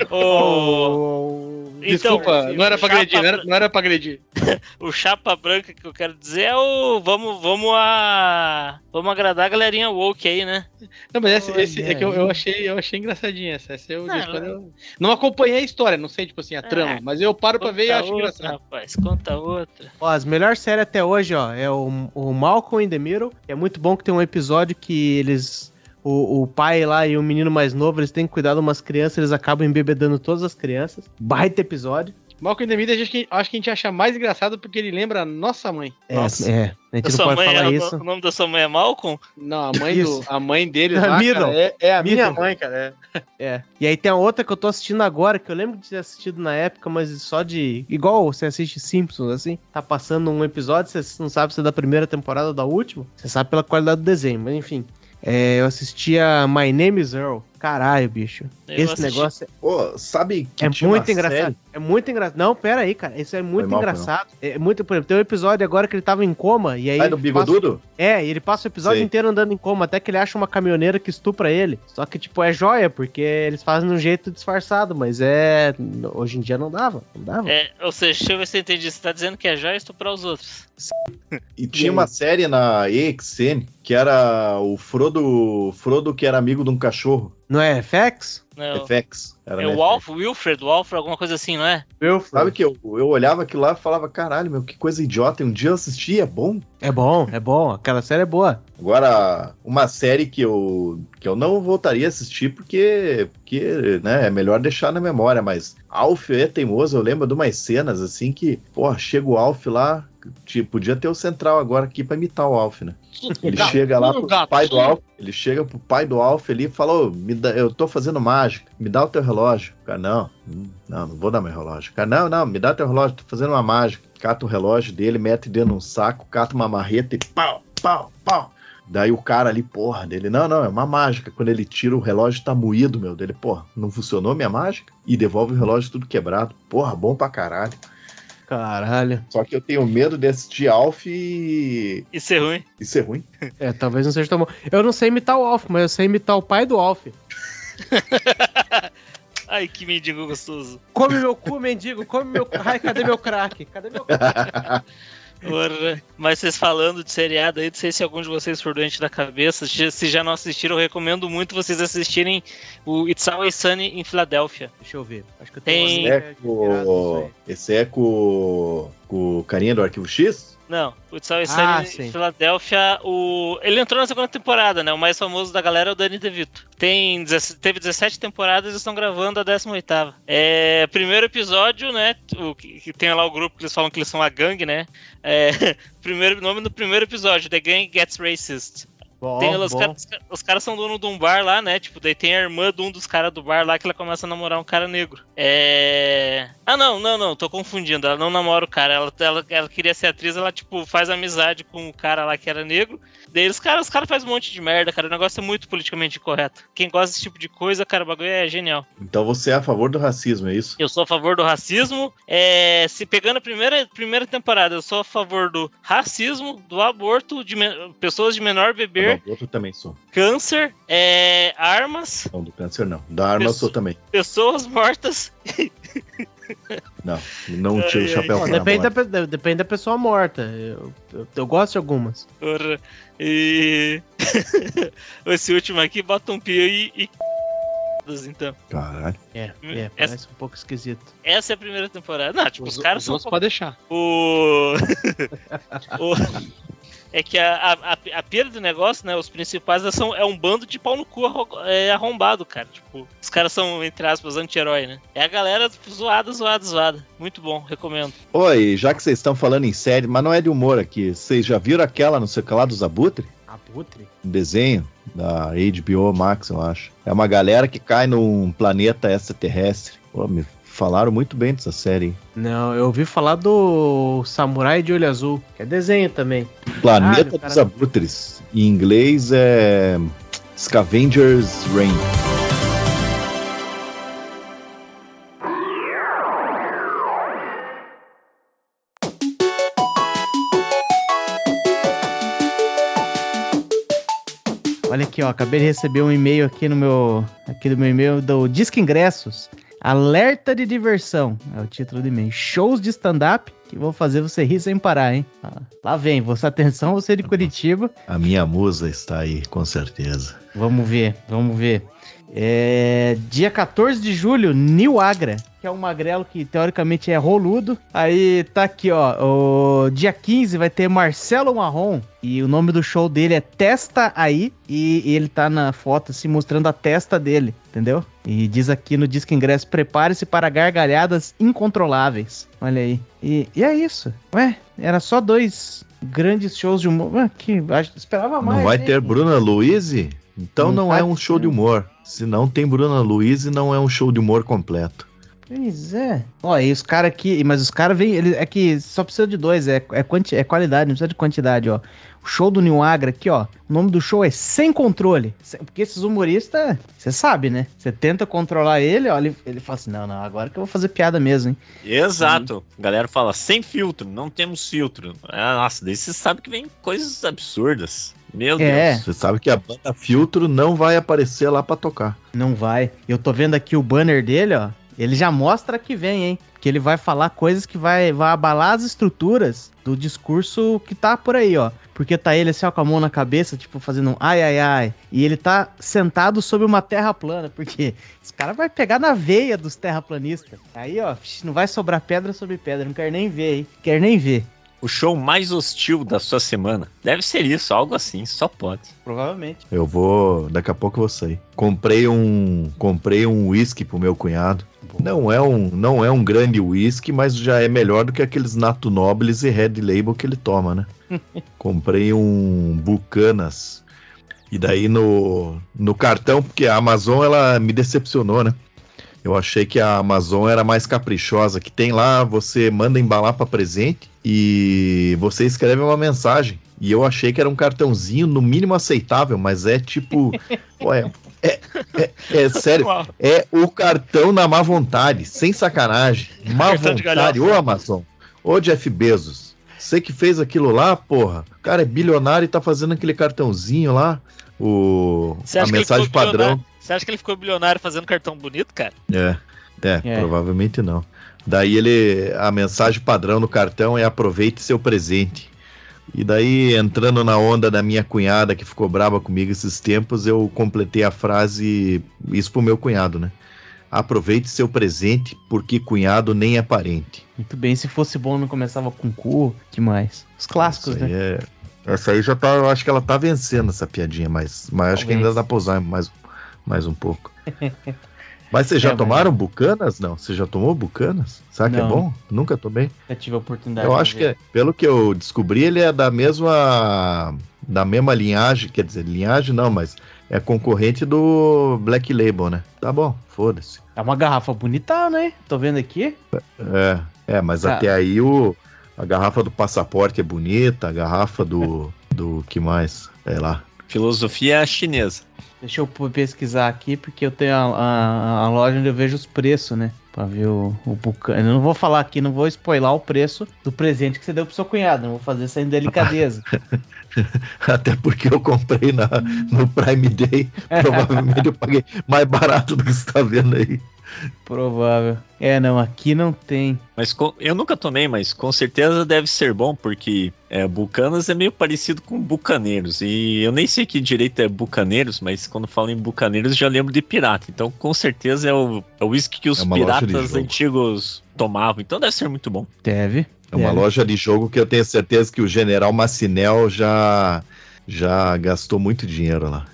Desculpa, Então, não era pra agredir, não era pra agredir. O chapa branca que eu quero dizer é o vamos agradar a galerinha woke aí, né? Não, mas esse é que eu achei engraçadinho essa eu não acompanhei a história, não sei, tipo assim, a trama, mas eu paro pra ver e acho engraçado. Rapaz, conta outra. Ó, as melhores séries até hoje, ó, é o Malcolm in the Middle. É muito bom que tem um episódio que eles... O pai lá e o menino mais novo, eles têm que cuidar de umas crianças, eles acabam embebedando todas as crianças. Baita episódio. Malcolm in the Middle, acho que a gente acha mais engraçado porque ele lembra a nossa mãe. Nossa. A gente não pode falar isso. O nome da sua mãe é Malcolm? Não, a mãe deles lá, cara, é a minha Middle. mãe, cara. É. E aí tem a outra que eu tô assistindo agora, que eu lembro de ter assistido na época, mas só de... Igual você assiste Simpsons, assim, tá passando um episódio, você não sabe se é da primeira temporada ou da última, você sabe pela qualidade do desenho, mas enfim... eu assistia My Name is Earl. Caralho, bicho. Esse negócio Pô, sabe que é muito engraçado. Série? É muito engraçado. Não, pera aí, cara. Isso é muito engraçado. É muito, por exemplo, tem um episódio agora que ele tava em coma e aí... Vai do bigodudo? E ele passa o episódio inteiro andando em coma, até que ele acha uma caminhoneira que estupra ele. Só que, tipo, é joia, porque eles fazem de um jeito disfarçado, mas hoje em dia não dava. Ou seja, deixa eu ver se eu entendi. Você tá dizendo que é joia estuprar os outros. E tinha uma série na EXN que era o Frodo que era amigo de um cachorro. Não é FX? Não. FX. É o Wilfred, alguma coisa assim, não é? Wilfred. Sabe que eu olhava aquilo lá e falava, caralho, meu, que coisa idiota. E um dia eu assisti, é bom. É bom. Aquela série é boa. Agora, uma série que eu não voltaria a assistir porque né, é melhor deixar na memória, mas Alf é teimoso. Eu lembro de umas cenas assim que, porra, chega o Alf lá, tipo, podia ter o Central agora aqui pra imitar o Alf, né? Ele chega lá pro pai do Alf, ali e fala, eu tô fazendo mágica, me dá o teu relógio. O cara, não vou dar meu relógio. O cara, não, me dá teu relógio, tô fazendo uma mágica. Cata o relógio dele, mete dentro de um saco, cata uma marreta e pau, pau, pau. Daí o cara ali, porra, dele, não, é uma mágica. Quando ele tira o relógio, tá moído, meu. Dele, porra, não funcionou minha mágica? E devolve o relógio tudo quebrado. Porra, bom pra caralho. Só que eu tenho medo de assistir Alf e ser ruim. Talvez não seja tão bom. Eu não sei imitar o Alf, mas eu sei imitar o pai do Alf. Ai, que mendigo gostoso. Come meu cu, mendigo, come meu... Ai, cadê meu crack? Porra. Mas vocês falando de seriado aí, não sei se algum de vocês for doente da cabeça, se já não assistiram, eu recomendo muito vocês assistirem o It's Always Sunny em Filadélfia. Deixa eu ver. Acho que eu tenho Esse é com o carinha do Arquivo X? Não, o It's Always Sunny em Filadélfia, ele entrou na segunda temporada, né? O mais famoso da galera é o Danny DeVito. Teve 17 temporadas e estão gravando a 18ª. Primeiro episódio, né? Que tem lá o grupo que eles falam que eles são a gangue, né? Primeiro nome do primeiro episódio, The Gang Gets Racist. Os caras são dono de um bar lá, né? Tipo, daí tem a irmã de um dos caras do bar lá que ela começa a namorar um cara negro. Não, tô confundindo. Ela não namora o cara. Ela queria ser atriz, ela, tipo, faz amizade com o cara lá que era negro. Daí os caras fazem um monte de merda, cara. O negócio é muito politicamente incorreto. Quem gosta desse tipo de coisa, cara, o bagulho é genial. Então você é a favor do racismo, é isso? Eu sou a favor do racismo. Se pegando a primeira temporada, eu sou a favor do racismo, do aborto, de pessoas de menor beber. Do aborto também sou. Câncer, armas. Não, do câncer não. Da arma eu sou também. Pessoas mortas. Não tiro o chapéu pra depende da pessoa morta. Eu gosto de algumas. Porra. E esse último aqui bota um pio e então. Caralho. Parece um pouco esquisito. Essa é a primeira temporada. Não, tipo, os caras são... Pode deixar. É que a pira do negócio, né? Os principais é um bando de pau no cu arrombado, cara. Tipo, os caras são, entre aspas, anti-herói, né? É a galera zoada. Muito bom, recomendo. Oi, já que vocês estão falando em série, mas não é de humor aqui. Vocês já viram aquela, não sei o que lá, dos Abutre? Abutre? Um desenho da HBO Max, eu acho. É uma galera que cai num planeta extraterrestre. Pô, me falaram muito bem dessa série. Não, eu ouvi falar do Samurai de Olho Azul, que é desenho também. Planeta dos Abutres. Em inglês é Scavengers Reign. Olha aqui, ó, acabei de receber um e-mail aqui do meu e-mail do Disque Ingressos. Alerta de diversão, é o título do e-mail. Shows de stand-up que vão fazer você rir sem parar, hein? Lá vem, atenção, você de Curitiba. A minha musa está aí, com certeza. Vamos ver. Dia 14 de julho, Nil Agra, que é um magrelo que teoricamente é roludo. Aí tá aqui, ó, o dia 15 vai ter Marcelo Marrom, e o nome do show dele é Testa Aí, e ele tá na foto assim, mostrando a testa dele, entendeu? E diz aqui no Disque Ingresso, prepare-se para gargalhadas incontroláveis. Olha aí. E é isso. Ué, era só 2 grandes shows de humor. Esperava mais. Não vai ter Bruna Luiz? Então não é um show de humor. Se não tem Bruna Luiz, não é um show de humor completo. Pois é. Ó, e os caras aqui... Mas os caras vêm... É que só precisa de 2. É qualidade, não precisa de quantidade, ó. O show do Nil Agra aqui, ó. O nome do show é Sem Controle. Porque esses humoristas... Você sabe, né? Você tenta controlar ele, ó. Ele fala assim, não, agora que eu vou fazer piada mesmo, hein? Exato. A galera fala, sem filtro, não temos filtro. Nossa, daí você sabe que vem coisas absurdas. Meu Deus. Você sabe que a banda Filtro não vai aparecer lá pra tocar. Não vai. Eu tô vendo aqui o banner dele, ó. Ele já mostra que vem, hein? Que ele vai falar coisas que vai abalar as estruturas do discurso que tá por aí, ó. Porque tá ele assim, ó, com a mão na cabeça, tipo, fazendo um ai, ai, ai. E ele tá sentado sobre uma terra plana, porque esse cara vai pegar na veia dos terraplanistas. Aí, ó, não vai sobrar pedra sobre pedra. Não quero nem ver, hein? Quero nem ver. O show mais hostil da sua semana. Deve ser isso, algo assim, só pode. Provavelmente. Daqui a pouco eu vou sair. Comprei um whisky pro meu cunhado. Não é um grande whisky, mas já é melhor do que aqueles Nato Nobles e Red Label que ele toma, né? Comprei um Bucanas. E daí no cartão, porque a Amazon, ela me decepcionou, né? Eu achei que a Amazon era mais caprichosa, que tem lá, você manda embalar para presente e você escreve uma mensagem. E eu achei que era um cartãozinho no mínimo aceitável, mas é tipo... é sério, é o cartão na má vontade, sem sacanagem. Má vontade, ô Amazon, ô Jeff Bezos, você que fez aquilo lá, porra, o cara é bilionário e tá fazendo aquele cartãozinho lá, a mensagem padrão. Você acha que ele ficou bilionário fazendo cartão bonito, cara? Provavelmente não. Daí a mensagem padrão no cartão é aproveite seu presente. E daí, entrando na onda da minha cunhada, que ficou brava comigo esses tempos, eu completei a frase, isso pro meu cunhado, né? Aproveite seu presente, porque cunhado nem é parente. Muito bem, se fosse bom não começava com cu, demais. Os clássicos, né? Essa aí já tá, eu acho que ela tá vencendo essa piadinha, mas acho que ainda dá pra usar mais um pouco. Mas vocês já tomaram Bucanas? Não, você já tomou Bucanas? Sabe que é bom? Nunca tomei. Já tive a oportunidade. Eu acho que, pelo que eu descobri, ele é da mesma linhagem, quer dizer, linhagem não, mas é concorrente do Black Label, né? Tá bom, foda-se. É uma garrafa bonita, né? Tô vendo aqui. Mas até aí a garrafa do passaporte é bonita, a garrafa do do que mais? Sei lá. Filosofia chinesa. Deixa eu pesquisar aqui, porque eu tenho a loja onde eu vejo os preços, né? Pra ver o Bucana. Eu não vou falar aqui, não vou spoiler o preço do presente que você deu pro seu cunhado. Não vou fazer essa indelicadeza. Até porque eu comprei no Prime Day. Provavelmente eu paguei mais barato do que você tá vendo aí. Provável. Não, aqui não tem. Mas eu nunca tomei, mas com certeza deve ser bom, porque Bucanas é meio parecido com Bucaneiros. E eu nem sei que direito é Bucaneiros, mas quando falo em Bucaneiros já lembro de pirata. Então com certeza é o whisky que os piratas antigos tomavam. Então deve ser muito bom. Deve. É uma loja de jogo que eu tenho certeza que o General Massinel já gastou muito dinheiro lá.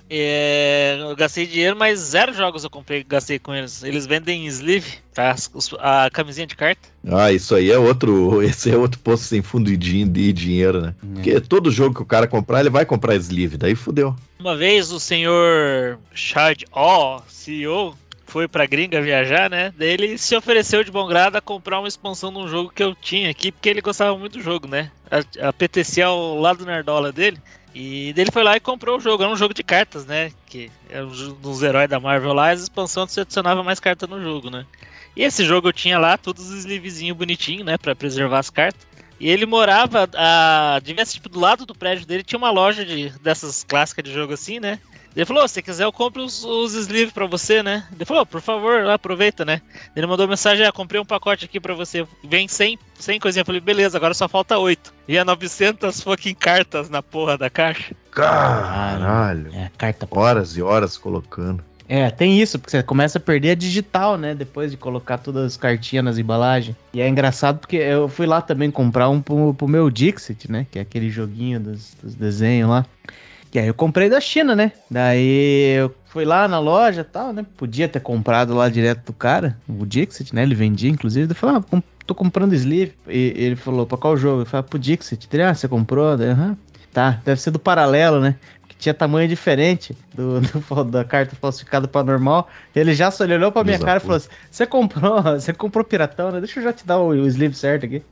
Eu gastei dinheiro, mas 0 jogos eu gastei com eles. Eles vendem sleeve, tá? A camisinha de carta. Isso aí esse é outro poço sem fundo de dinheiro, né? Porque todo jogo que o cara comprar, ele vai comprar sleeve, daí fudeu. Uma vez o senhor Chad CEO, foi pra gringa viajar, né? Daí ele se ofereceu de bom grado a comprar uma expansão de um jogo que eu tinha aqui, porque ele gostava muito do jogo, né? Apetecia ao lado nerdola dele. E daí ele foi lá e comprou o jogo. Era um jogo de cartas, né? Que é um dos heróis da Marvel lá. As expansões você adicionava mais cartas no jogo, né? E esse jogo eu tinha lá, todos os sleevezinhos bonitinhos, né? Pra preservar as cartas. E ele morava, do lado do prédio dele tinha uma loja dessas clássicas de jogo assim, né? Ele falou, se quiser eu compro os sleeves pra você, né? Ele falou, por favor, aproveita, né? Ele mandou mensagem, comprei um pacote aqui pra você, vem 100 coisinha. Eu falei, beleza, agora só falta 8. E 900 fucking cartas na porra da caixa. Caralho. Carta. Horas e horas colocando. Tem isso, porque você começa a perder a digital, né? Depois de colocar todas as cartinhas nas embalagens. E é engraçado porque eu fui lá também comprar um pro meu Dixit, né? Que é aquele joguinho dos desenhos lá. E aí eu comprei da China, né? Daí eu fui lá na loja e tal, né? Podia ter comprado lá direto do cara, o Dixit, né? Ele vendia, inclusive. Eu falei, tô comprando sleeve. E ele falou, pra qual jogo? Eu falei, pro Dixit. Ele, você comprou? Daí, tá, deve ser do paralelo, né? Porque tinha tamanho diferente da carta falsificada pra normal. Ele já só olhou pra minha cara e falou assim, você comprou piratão, né? Deixa eu já te dar o sleeve certo aqui.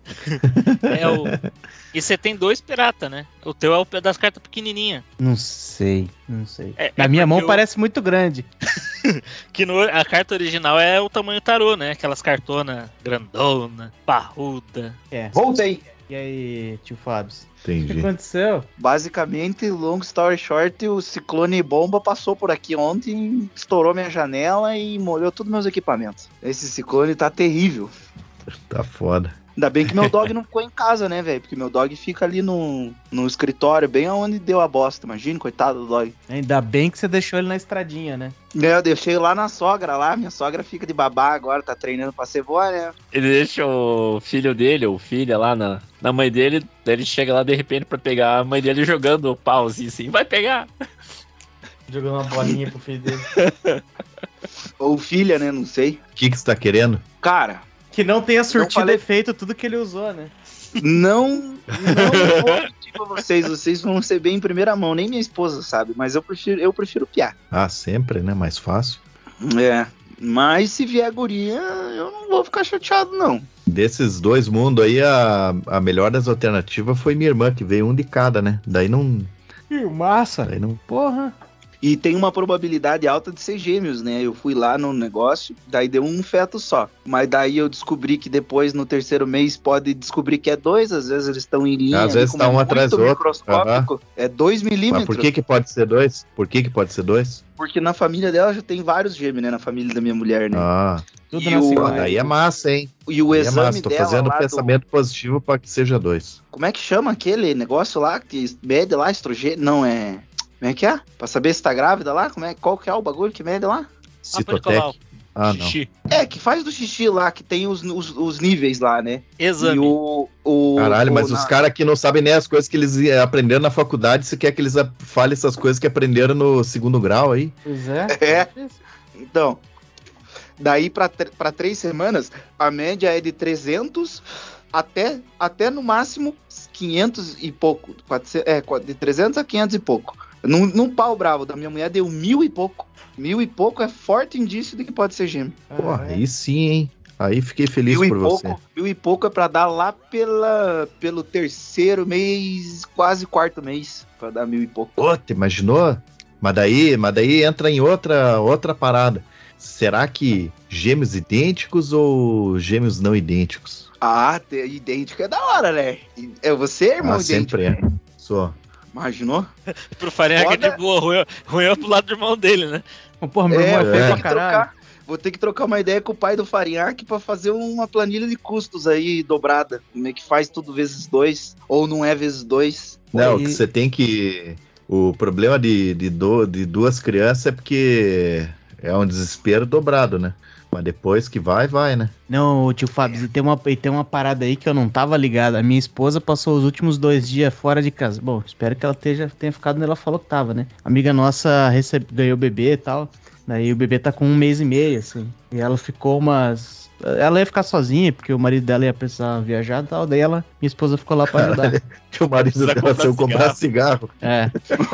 E você tem 2 pirata, né? O teu é o das cartas pequenininha. Não sei. Na minha mão parece muito grande. Que a carta original é o tamanho tarô, né? Aquelas cartonas grandona, parruda. Voltei. E aí, tio Fábio? Entendi. O que aconteceu? Basicamente, long story short, o ciclone bomba passou por aqui ontem, estourou minha janela e molhou todos meus equipamentos. Esse ciclone tá terrível. Tá foda. Ainda bem que meu dog não ficou em casa, né, velho? Porque meu dog fica ali no escritório, bem aonde deu a bosta. Imagina, coitado do dog. Ainda bem que você deixou ele na estradinha, né? Eu deixei lá na sogra lá. Minha sogra fica de babá agora, tá treinando pra ser vó, né? Ele deixa o filho dele, ou filha lá na mãe dele, daí ele chega lá de repente pra pegar a mãe dele jogando o pauzinho assim, vai pegar! Jogando uma bolinha pro filho dele. Ou filha, né? Não sei. O que você tá querendo? Cara... Que não tenha surtido efeito tudo que ele usou, né? Não vou mentir pra vocês vão ser bem em primeira mão, nem minha esposa sabe, mas eu prefiro piar. Sempre, né? Mais fácil. Mas se vier guria, eu não vou ficar chateado, não. Desses 2 mundos aí, a melhor das alternativas foi minha irmã, que veio um de cada, né? Daí não... Que massa! Daí não... Porra! E tem uma probabilidade alta de ser gêmeos, né? Eu fui lá no negócio, daí deu um feto só. Mas daí eu descobri que depois, no 3º mês, pode descobrir que é 2. Às vezes eles estão em linha. Às vezes tá um atrás do outro. Microscópico. É 2 milímetros. Mas por que pode ser 2? Porque na família dela já tem vários gêmeos, né? Na família da minha mulher, né? Tudo daí é massa, hein? E o exame Tô dela fazendo pensamento positivo pra que seja 2. Como é que chama aquele negócio lá que mede lá estrogênio? Não, Como é que é? Pra saber se tá grávida lá? Qual que é o bagulho que mede lá? Citotec. Xixi. Não. Que faz do xixi lá, que tem os níveis lá, né? Exame. E Caralho, mas os caras que não sabem nem as coisas que eles aprenderam na faculdade, você quer que eles falem essas coisas que aprenderam no 2º grau aí? Pois é. Então, daí pra 3 semanas, a média é de 300 até no máximo 500 e pouco. De 300 a 500 e pouco. Num pau bravo da minha mulher deu 1.000 e pouco. 1.000 e pouco é forte indício de que pode ser gêmeo. Porra, aí sim, hein? Aí fiquei feliz por você. 1.000 é pra dar lá pelo terceiro mês, quase quarto mês, pra dar 1.000 e pouco. Pô, te imaginou? Mas daí entra em outra parada. Será que gêmeos idênticos ou gêmeos não idênticos? Ah, idêntico é da hora, né? É você, irmão, idêntico? Sempre é. Sou. Imaginou? Pro Farinhaque é de boa, ruim é pro lado do irmão dele, né? Porra, meu irmão é feio pra caralho. Vou ter que trocar uma ideia com o pai do Farinhaque pra fazer uma planilha de custos aí dobrada. Como é que faz tudo vezes 2? Ou não é vezes 2? Não, que você tem que... O problema de duas crianças é porque é um desespero dobrado, né? Mas depois que vai, né? Não, tio Fábio, tem uma parada aí que eu não tava ligado. A minha esposa passou os últimos 2 dias fora de casa. Bom, espero que ela tenha ficado onde ela falou que tava, né? Amiga nossa ganhou o bebê e tal. Daí o bebê tá com 1 mês e meio, assim. E ela ficou ela ia ficar sozinha, porque o marido dela ia precisar viajar e tal. Daí minha esposa ficou lá pra ajudar. Que o marido dela saiu comprar cigarro. É.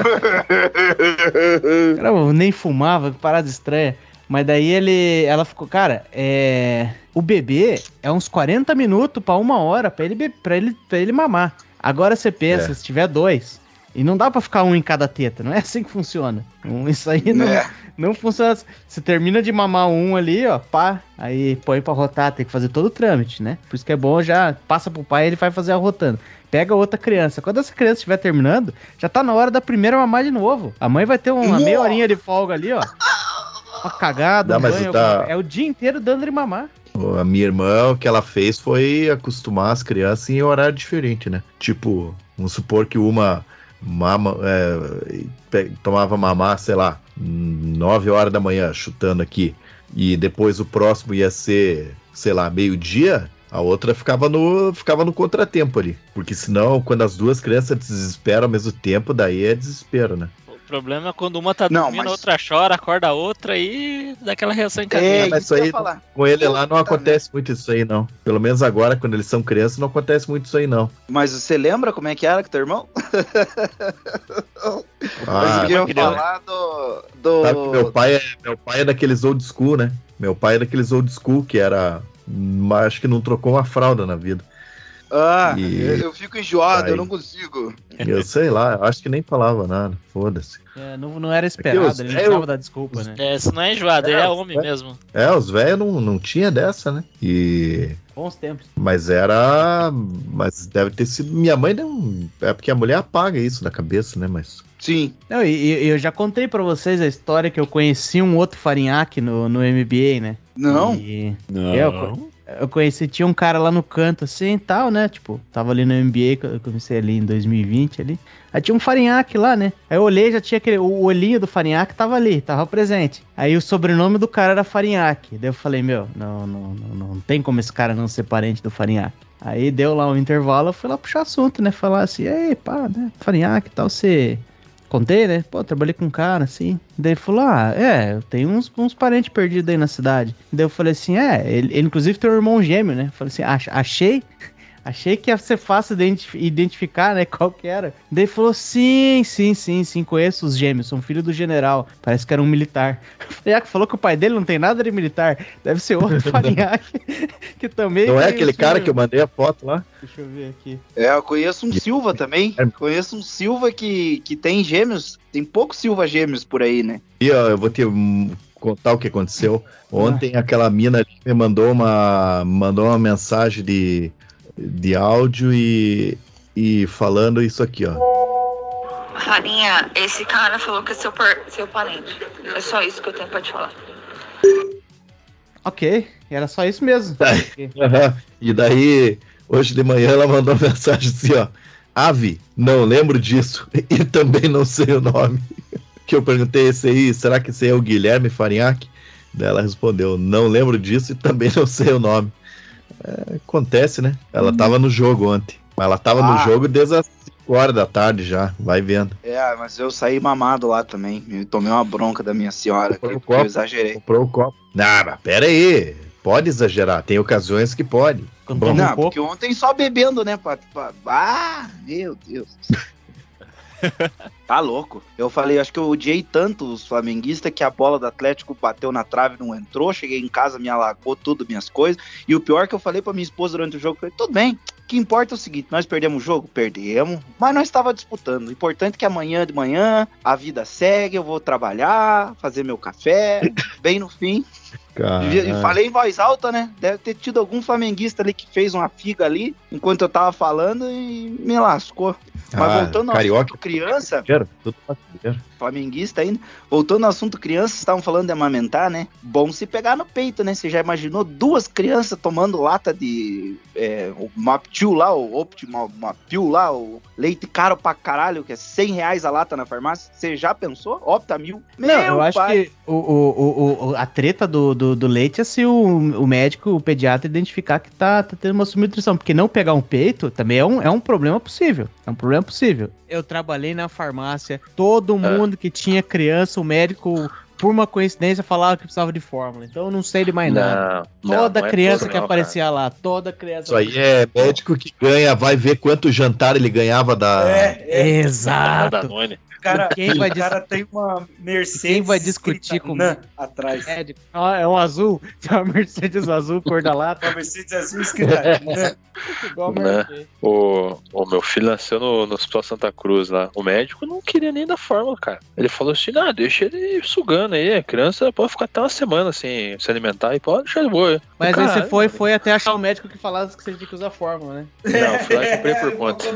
Cara, nem fumava, que parada estranha. Mas daí ela ficou, cara, o bebê é uns 40 minutos pra 1 hora pra ele mamar. Agora você pensa, se tiver 2, e não dá pra ficar 1 em cada teta, não é assim que funciona. Isso aí não funciona. Você termina de mamar 1 ali, ó, pá, aí põe pra rotar, tem que fazer todo o trâmite, né? Por isso que é bom, já passa pro pai, ele vai fazer a rotando. Pega outra criança. Quando essa criança estiver terminando, já tá na hora da primeira mamar de novo. A mãe vai ter uma meia horinha de folga ali, ó. Uma cagada, banho, é o dia inteiro dando de mamar. A minha irmã, o que ela fez foi acostumar as crianças em horário diferente, né? Tipo, vamos supor que uma tomava mamar, sei lá, 9 horas da manhã, chutando aqui, e depois o próximo ia ser, sei lá, meio-dia, a outra ficava no contratempo ali. Porque senão, quando as duas crianças desesperam ao mesmo tempo, daí é desespero, né? O problema é quando uma tá dormindo, a outra chora, acorda a outra e dá aquela reação em cadeia. Mas isso aí, com ele lá não acontece muito isso aí, não. Pelo menos agora, quando eles são crianças, não acontece muito isso aí, não. Mas você lembra como é que era com teu irmão? Eu queria falar do... Sabe que meu pai é daqueles old school, né? Meu pai é daqueles old school que era... Acho que não trocou uma fralda na vida. Eu fico enjoado, eu não consigo. Eu sei lá, acho que nem falava nada, foda-se. Não era esperado, ele não precisava dar desculpa, né? Se não é enjoado, ele é homem mesmo. Os velhos não tinha dessa, né? Bons tempos. Mas deve ter sido... Minha mãe não... É porque a mulher apaga isso da cabeça, né? Mas... Sim. Não, e eu já contei pra vocês a história que eu conheci um outro Farinhaque no MBA, né? Não. Eu conheci, tinha um cara lá no canto assim e tal, né? Tipo, tava ali no MBA, eu comecei ali em 2020 ali. Aí tinha um Farinhaque lá, né? Aí eu olhei, já tinha o olhinho do Farinhaque tava ali, tava presente. Aí o sobrenome do cara era Farinhaque. Daí eu falei, não tem como esse cara não ser parente do Farinhaque. Aí deu lá um intervalo, eu fui lá puxar assunto, né? Falar assim, ei, pá, né? Farinhaque e tal, você... Contei, né? Pô, trabalhei com um cara, assim. Daí ele falou, eu tenho uns parentes perdidos aí na cidade. Daí eu falei assim, ele inclusive tem um irmão gêmeo, né? Falei assim, achei que ia ser fácil de identificar, né, qual que era. Daí ele falou, sim, conheço os gêmeos, são filho do general. Parece que era um militar. O Farinhaque falou que o pai dele não tem nada de militar. Deve ser outro Farinhaque, que também... Não é aquele cara que eu mandei a foto lá? Deixa eu ver aqui. Eu conheço um Silva também. Conheço um Silva que tem gêmeos. Tem poucos Silva gêmeos por aí, né? E eu vou te contar o que aconteceu. Ontem aquela mina ali me mandou uma mensagem de áudio e falando isso aqui, ó. Farinha, esse cara falou que é seu parente. É só isso que eu tenho pra te falar. Ok, era só isso mesmo. E daí, hoje de manhã ela mandou uma mensagem assim, ó. Ave, não lembro disso e também não sei o nome. Que eu perguntei esse aí, será que esse aí é o Guilherme Farinhaque? Daí ela respondeu, não lembro disso e também não sei o nome. Acontece, né? Ela tava no jogo ontem. Mas ela tava no jogo desde as 5 horas da tarde já, vai vendo. Mas eu saí mamado lá também. Eu tomei uma bronca da minha senhora, que eu exagerei. Comprou o copo. Mas pera aí, pode exagerar, tem ocasiões que pode. Porque ontem só bebendo, né? Meu Deus. Tá louco. Eu falei, acho que eu odiei tanto os flamenguistas que a bola do Atlético bateu na trave e não entrou. Cheguei em casa, me alagou tudo, minhas coisas. E o pior é que eu falei pra minha esposa durante o jogo, falei, tudo bem, o que importa é o seguinte, nós perdemos o jogo? Perdemos, mas nós estávamos disputando. O importante é que amanhã de manhã a vida segue, eu vou trabalhar, fazer meu café, bem no fim. E falei em voz alta, né? Deve ter tido algum flamenguista ali que fez uma figa ali, enquanto eu tava falando, e me lascou. Mas voltando ao assunto criança, flamenguista ainda, voltando ao assunto criança, vocês estavam falando de amamentar, né? Bom se pegar no peito, né? Você já imaginou 2 crianças tomando lata de Maptil lá, o Optimapil lá, o leite caro pra caralho, que é R$100 a lata na farmácia? Você já pensou? Optamil? Não, eu acho que a treta do leite é se o médico, o pediatra, identificar que tá tendo uma subnutrição, porque não pegar um peito também é um problema possível. É um problema possível. Eu trabalhei na farmácia, todo mundo que tinha criança, o médico, por uma coincidência, falava que precisava de fórmula. Então eu não sei de mais nada. Toda criança que aparecia lá, toda criança... Isso aí é médico que ganha, vai ver quanto jantar ele ganhava da... Exato. O cara tem uma Mercedes. Quem vai discutir com atrás? É um azul. Tem uma Mercedes azul, cor da lata. Uma Mercedes azul escrita. Igual o meu filho nasceu no Hospital Santa Cruz lá. O médico não queria nem dar fórmula, cara. Ele falou assim: deixa ele sugando aí. A criança pode ficar até uma semana sem se alimentar e pode deixar de boa. Mas aí você foi até achar o médico que falasse que você tinha que usar fórmula, né? Não, fui lá e comprei por conta.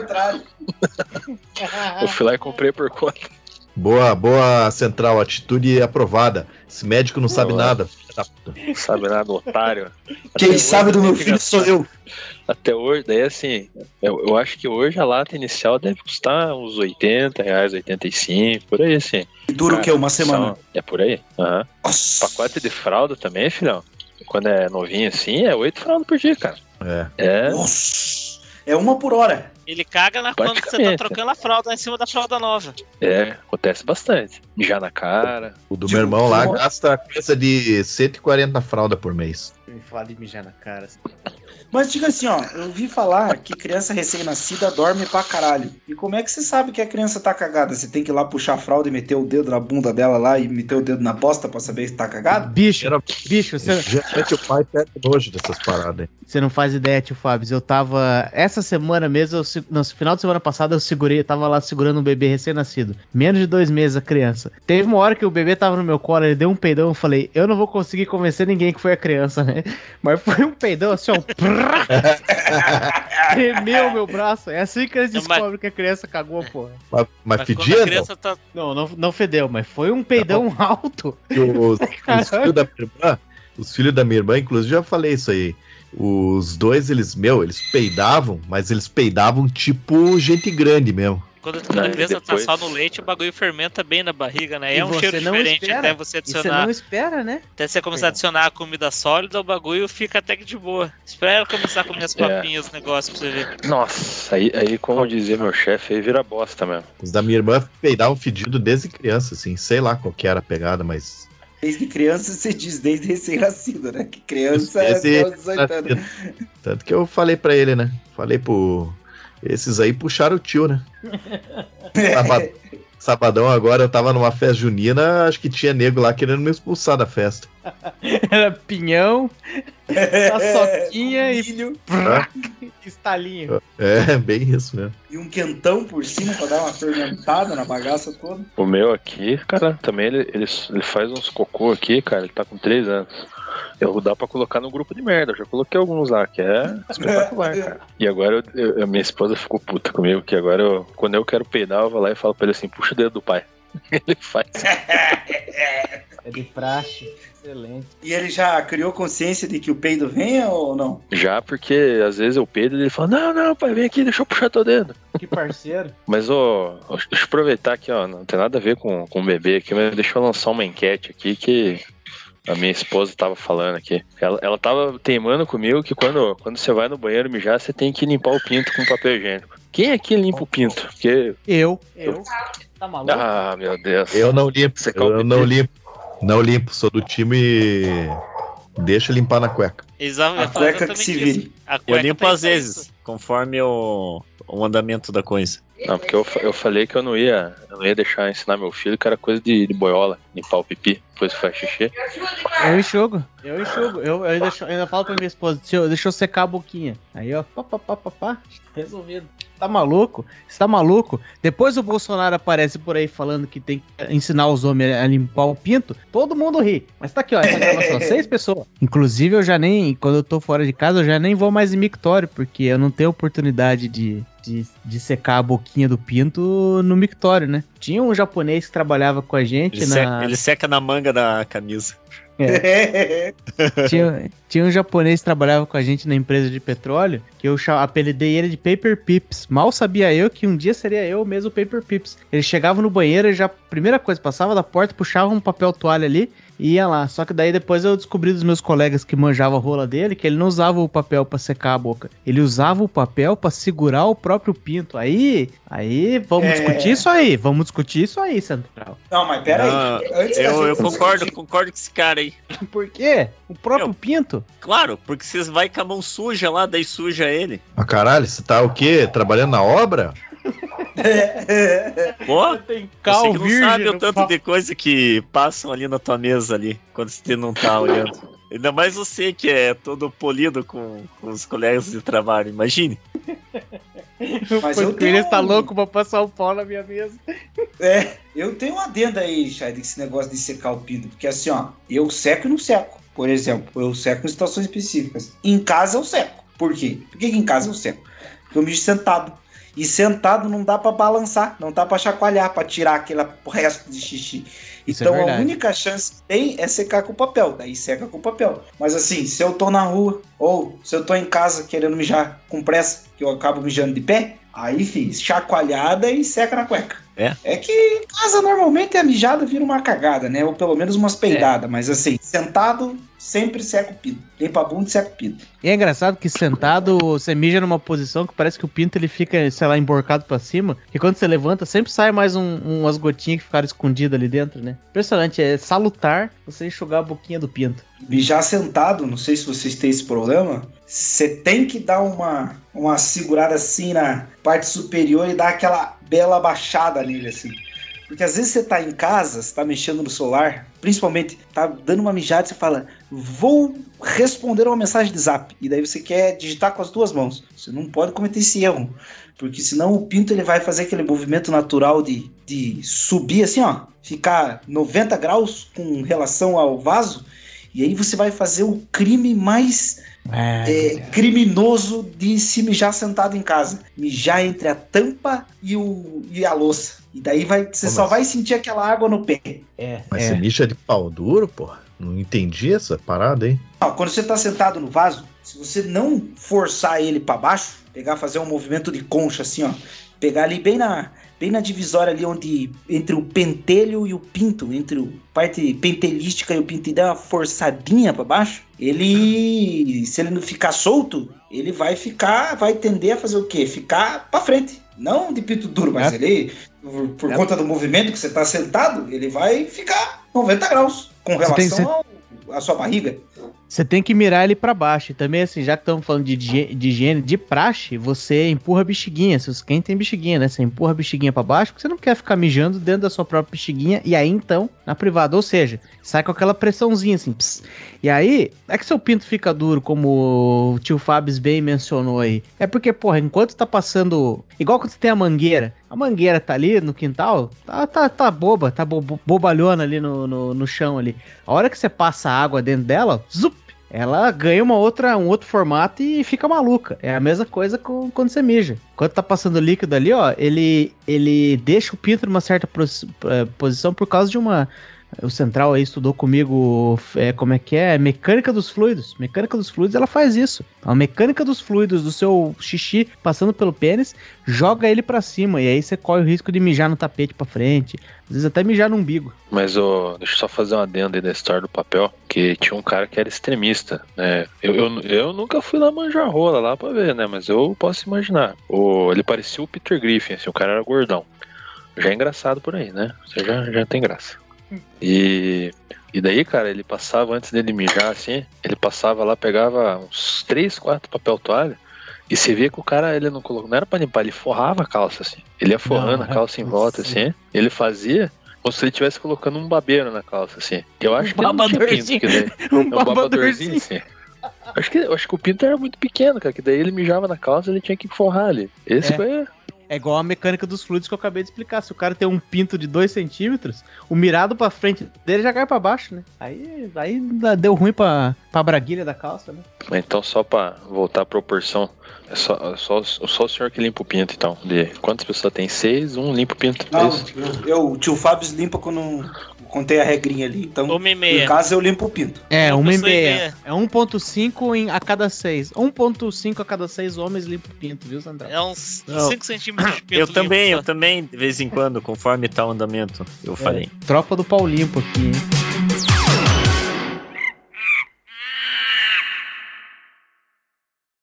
Eu fui lá e comprei por conta. Boa, Central, atitude aprovada. Esse médico não sabe nada. Não sabe nada, otário. Quem sabe do meu filho sou eu. Até hoje, daí assim, eu acho que hoje a lata inicial deve custar uns R$80, R$85, por aí assim. E dura o quê? Uma semana? É por aí. Pacote de fralda também, filhão. Quando é novinho assim, é 8 fraldas por dia, cara. Nossa, é 1 por hora. Ele caga quando você tá trocando a fralda em cima da fralda nova. Acontece bastante. Mijar na cara. O do meu irmão lá gasta coisa de 140 fraldas por mês. Me fala de mijar na cara. Mas diga assim, eu ouvi falar que criança recém-nascida dorme pra caralho. E como é que você sabe que a criança tá cagada? Você tem que ir lá puxar a fralda e meter o dedo na bunda dela lá e meter o dedo na bosta pra saber se tá cagado? Bicho, você... Geralmente o pai perde nojo dessas paradas. Você não faz ideia, tio Fábio. Eu tava... Essa semana mesmo, no final de semana passada, eu tava lá segurando um bebê recém-nascido. Menos de 2 meses a criança. Teve uma hora que o bebê tava no meu colo, ele deu um peidão, eu falei, eu não vou conseguir convencer ninguém que foi a criança, né? Mas foi um peidão assim, tremeu meu braço. É assim que eles descobrem que a criança cagou, porra. Mas fedia, não fedeu, mas foi um peidão alto. Os filhos da minha irmã, inclusive, já falei isso aí. Os dois, eles peidavam, mas eles peidavam tipo gente grande mesmo. Quando a criança tá só no leite, o bagulho fermenta bem na barriga, né? E é um cheiro diferente até você adicionar. E você não espera, né? Até você começar a adicionar a comida sólida, o bagulho fica até que de boa. Espera começar a comer as papinhas, os negócios pra você ver. Nossa, aí como dizia meu chefe, aí vira bosta mesmo. Os da minha irmã peidavam fedido desde criança, assim. Sei lá qual que era a pegada, mas... Desde criança, você diz desde recém-nascido, né? Que criança é até os 18 anos. Tanto que eu falei pra ele, né? Falei pro... Esses aí puxaram o tio, né? Sabadão agora eu tava numa festa junina, acho que tinha nego lá querendo me expulsar da festa. Era pinhão, paçoquinha e estalinho. É, bem isso mesmo. E um quentão por cima pra dar uma fermentada na bagaça toda. O meu aqui, cara, também ele faz uns cocô aqui, cara, ele tá com 3 anos. Dá pra colocar no grupo de merda, eu já coloquei alguns lá, que é espetacular, cara. E agora a minha esposa ficou puta comigo, que agora quando eu quero peidar, eu vou lá e falo pra ele assim, puxa o dedo do pai. Ele faz. É de praxe, excelente. E ele já criou consciência de que o peido vem ou não? Já, porque às vezes eu peido e ele fala, não, pai, vem aqui, deixa eu puxar teu dedo. Que parceiro. Mas, deixa eu aproveitar aqui, não tem nada a ver com o bebê aqui, mas deixa eu lançar uma enquete aqui que... A minha esposa tava falando aqui. Ela tava teimando comigo que quando você vai no banheiro mijar, você tem que limpar o pinto com papel higiênico. Quem aqui limpa o pinto? Porque... Eu. Tá maluco? Ah, meu Deus. Eu não limpo. Não limpo. Sou do time... Deixa limpar na cueca. A cueca que se vire. Eu limpo às vezes, conforme o andamento da coisa. Não, porque eu falei que eu não ia deixar ensinar meu filho que era coisa de boiola, limpar o pipi, depois que faz xixi. Eu enxugo. Eu ainda falo pra minha esposa, deixa eu secar a boquinha. Aí, ó, pá, resolvido. Tá maluco? Você tá maluco? Depois o Bolsonaro aparece por aí falando que tem que ensinar os homens a limpar o pinto, todo mundo ri. Mas tá aqui, ó, essa gravação, 6 pessoas. Inclusive, quando eu tô fora de casa, eu já nem vou mais em mictório, porque eu não tenho oportunidade de secar a boquinha do pinto no mictório, né? Tinha um japonês que trabalhava com a gente Ele seca na manga da camisa. É. Tinha um japonês que trabalhava com a gente na empresa de petróleo, que eu apelidei ele de Paper Pips. Mal sabia eu que um dia seria eu mesmo o Paper Pips. Ele chegava no banheiro e já, primeira coisa, passava da porta, puxava um papel toalha ali e ia lá. Só que daí depois eu descobri dos meus colegas que manjavam a rola dele que ele não usava o papel pra secar a boca. Ele usava o papel pra segurar o próprio pinto. Aí vamos discutir isso aí, Central. Não, mas pera aí. Eu concordo com esse cara aí. Por quê? O próprio pinto? Claro, porque vocês vai com a mão suja lá, daí suja ele. Ah, caralho, você tá o quê? Trabalhando na obra? Pô, você que não sabe o tanto de coisa que passam ali na tua mesa ali, quando você não tá olhando. Ainda mais você que é todo polido com os colegas de trabalho, imagine. Mas ele tá louco pra passar o pau na minha mesa. Eu tenho uma adenda aí, Chay, desse negócio de secar o pinto, porque assim, ó, eu seco e não seco. Por exemplo, eu seco em situações específicas. Em casa eu seco. Por quê? Por que em casa eu seco? Porque eu mijo sentado. E sentado não dá pra balançar, não dá pra chacoalhar, pra tirar aquele resto de xixi. Então a única chance que tem é secar com papel, daí seca com papel. Mas assim, se eu tô na rua, ou se eu tô em casa querendo mijar com pressa, que eu acabo mijando de pé, aí fiz chacoalhada e seca na cueca. É que em casa normalmente a mijada vira uma cagada, né? Ou pelo menos umas peidadas, mas assim, sentado sempre seca o pinto. Limpa a bunda e seca o pinto. E é engraçado que sentado você mija numa posição que parece que o pinto ele fica, sei lá, emborcado pra cima, e quando você levanta sempre sai mais umas gotinhas que ficaram escondidas ali dentro, né? Impressionante, é salutar você enxugar a boquinha do pinto. Mijar sentado, não sei se vocês têm esse problema, você tem que dar uma segurada assim na parte superior e dar aquela bela baixada nele assim. Porque às vezes você tá em casa, você tá mexendo no celular, principalmente tá dando uma mijada e você fala, vou responder uma mensagem de zap. E daí você quer digitar com as duas mãos. Você não pode cometer esse erro. Porque senão o pinto ele vai fazer aquele movimento natural de subir assim, ó. Ficar 90 graus com relação ao vaso. E aí você vai fazer o crime mais criminoso de se mijar sentado em casa. Mijar entre a tampa e a louça. E daí você só vai sentir aquela água no pé. Mas você mija de pau duro, porra? Não entendi essa parada, hein? Não, quando você tá sentado no vaso, se você não forçar ele pra baixo, fazer um movimento de concha assim, ó. Pegar ali bem na divisória ali entre o pentelho e o pinto, entre a parte pentelística e o pinto, e dar uma forçadinha pra baixo, se ele não ficar solto, ele vai tender a fazer o quê? Ficar pra frente. Não de pinto duro, mas ele, por conta do movimento que você tá sentado, ele vai ficar 90 graus com relação à sua barriga. Você tem que mirar ele pra baixo. E também, assim, já que estamos falando de higiene, de praxe, você empurra a bexiguinha. Quem tem bexiguinha, né? Você empurra a bexiguinha pra baixo, porque você não quer ficar mijando dentro da sua própria bexiguinha. E aí, então, na privada. Ou seja, sai com aquela pressãozinha, assim. Pss. E aí, é que seu pinto fica duro, como o tio Fábio bem mencionou aí. É porque, porra, enquanto tá passando... Igual quando você tem a mangueira tá ali no quintal, tá bobalhona ali no chão ali. A hora que você passa a água dentro dela, zup, ela ganha um outro formato e fica maluca. É a mesma coisa quando você mija. Quando tá passando líquido ali, ó, ele deixa o pinto numa certa posição por causa de uma... O Central aí estudou comigo como é que é? Mecânica dos fluidos. Mecânica dos fluidos, ela faz isso. A mecânica dos fluidos do seu xixi passando pelo pênis, joga ele pra cima. E aí você corre o risco de mijar no tapete pra frente. Às vezes até mijar no umbigo. Mas deixa eu só fazer uma adenda aí da história do papel. Que tinha um cara que era extremista, né? Eu nunca fui lá manjar rola lá pra ver, né? Mas eu posso imaginar. Ele parecia o Peter Griffin, assim, o cara era gordão. Já é engraçado por aí, né? Você já tem graça. E daí, cara, ele passava, antes dele mijar, assim, ele passava lá, pegava uns 3, 4 papel toalha E você vê que o cara, ele não colocou, não era pra limpar, ele forrava a calça, assim. Ele ia forrando a calça em volta, assim. Ele fazia como se ele estivesse colocando um babeiro na calça, assim. Eu acho que ele não tinha pinto, que daí... Um babadorzinho, assim. Eu acho que o pinto era muito pequeno, cara, que daí ele mijava na calça e ele tinha que forrar ali. Esse foi... É igual a mecânica dos fluidos que eu acabei de explicar. Se o cara tem um pinto de 2 centímetros, o mirado pra frente dele já cai pra baixo, né? Aí deu ruim pra braguilha da calça, né? Então, só pra voltar à proporção, é só o senhor que limpa o pinto, então. De quantas pessoas tem? 6, um limpa o pinto. Não, o tio Fábio limpa quando contei a regrinha ali. Então, 1,5. em casa eu limpo o pinto. 1,5. É 1,5 a cada 6. 1,5 a cada 6 homens limpa o pinto, viu, Sandra? É uns 5 centímetros de pinto. Eu também, de vez em quando, conforme tá o andamento, eu falei. Tropa do pau limpo aqui, hein?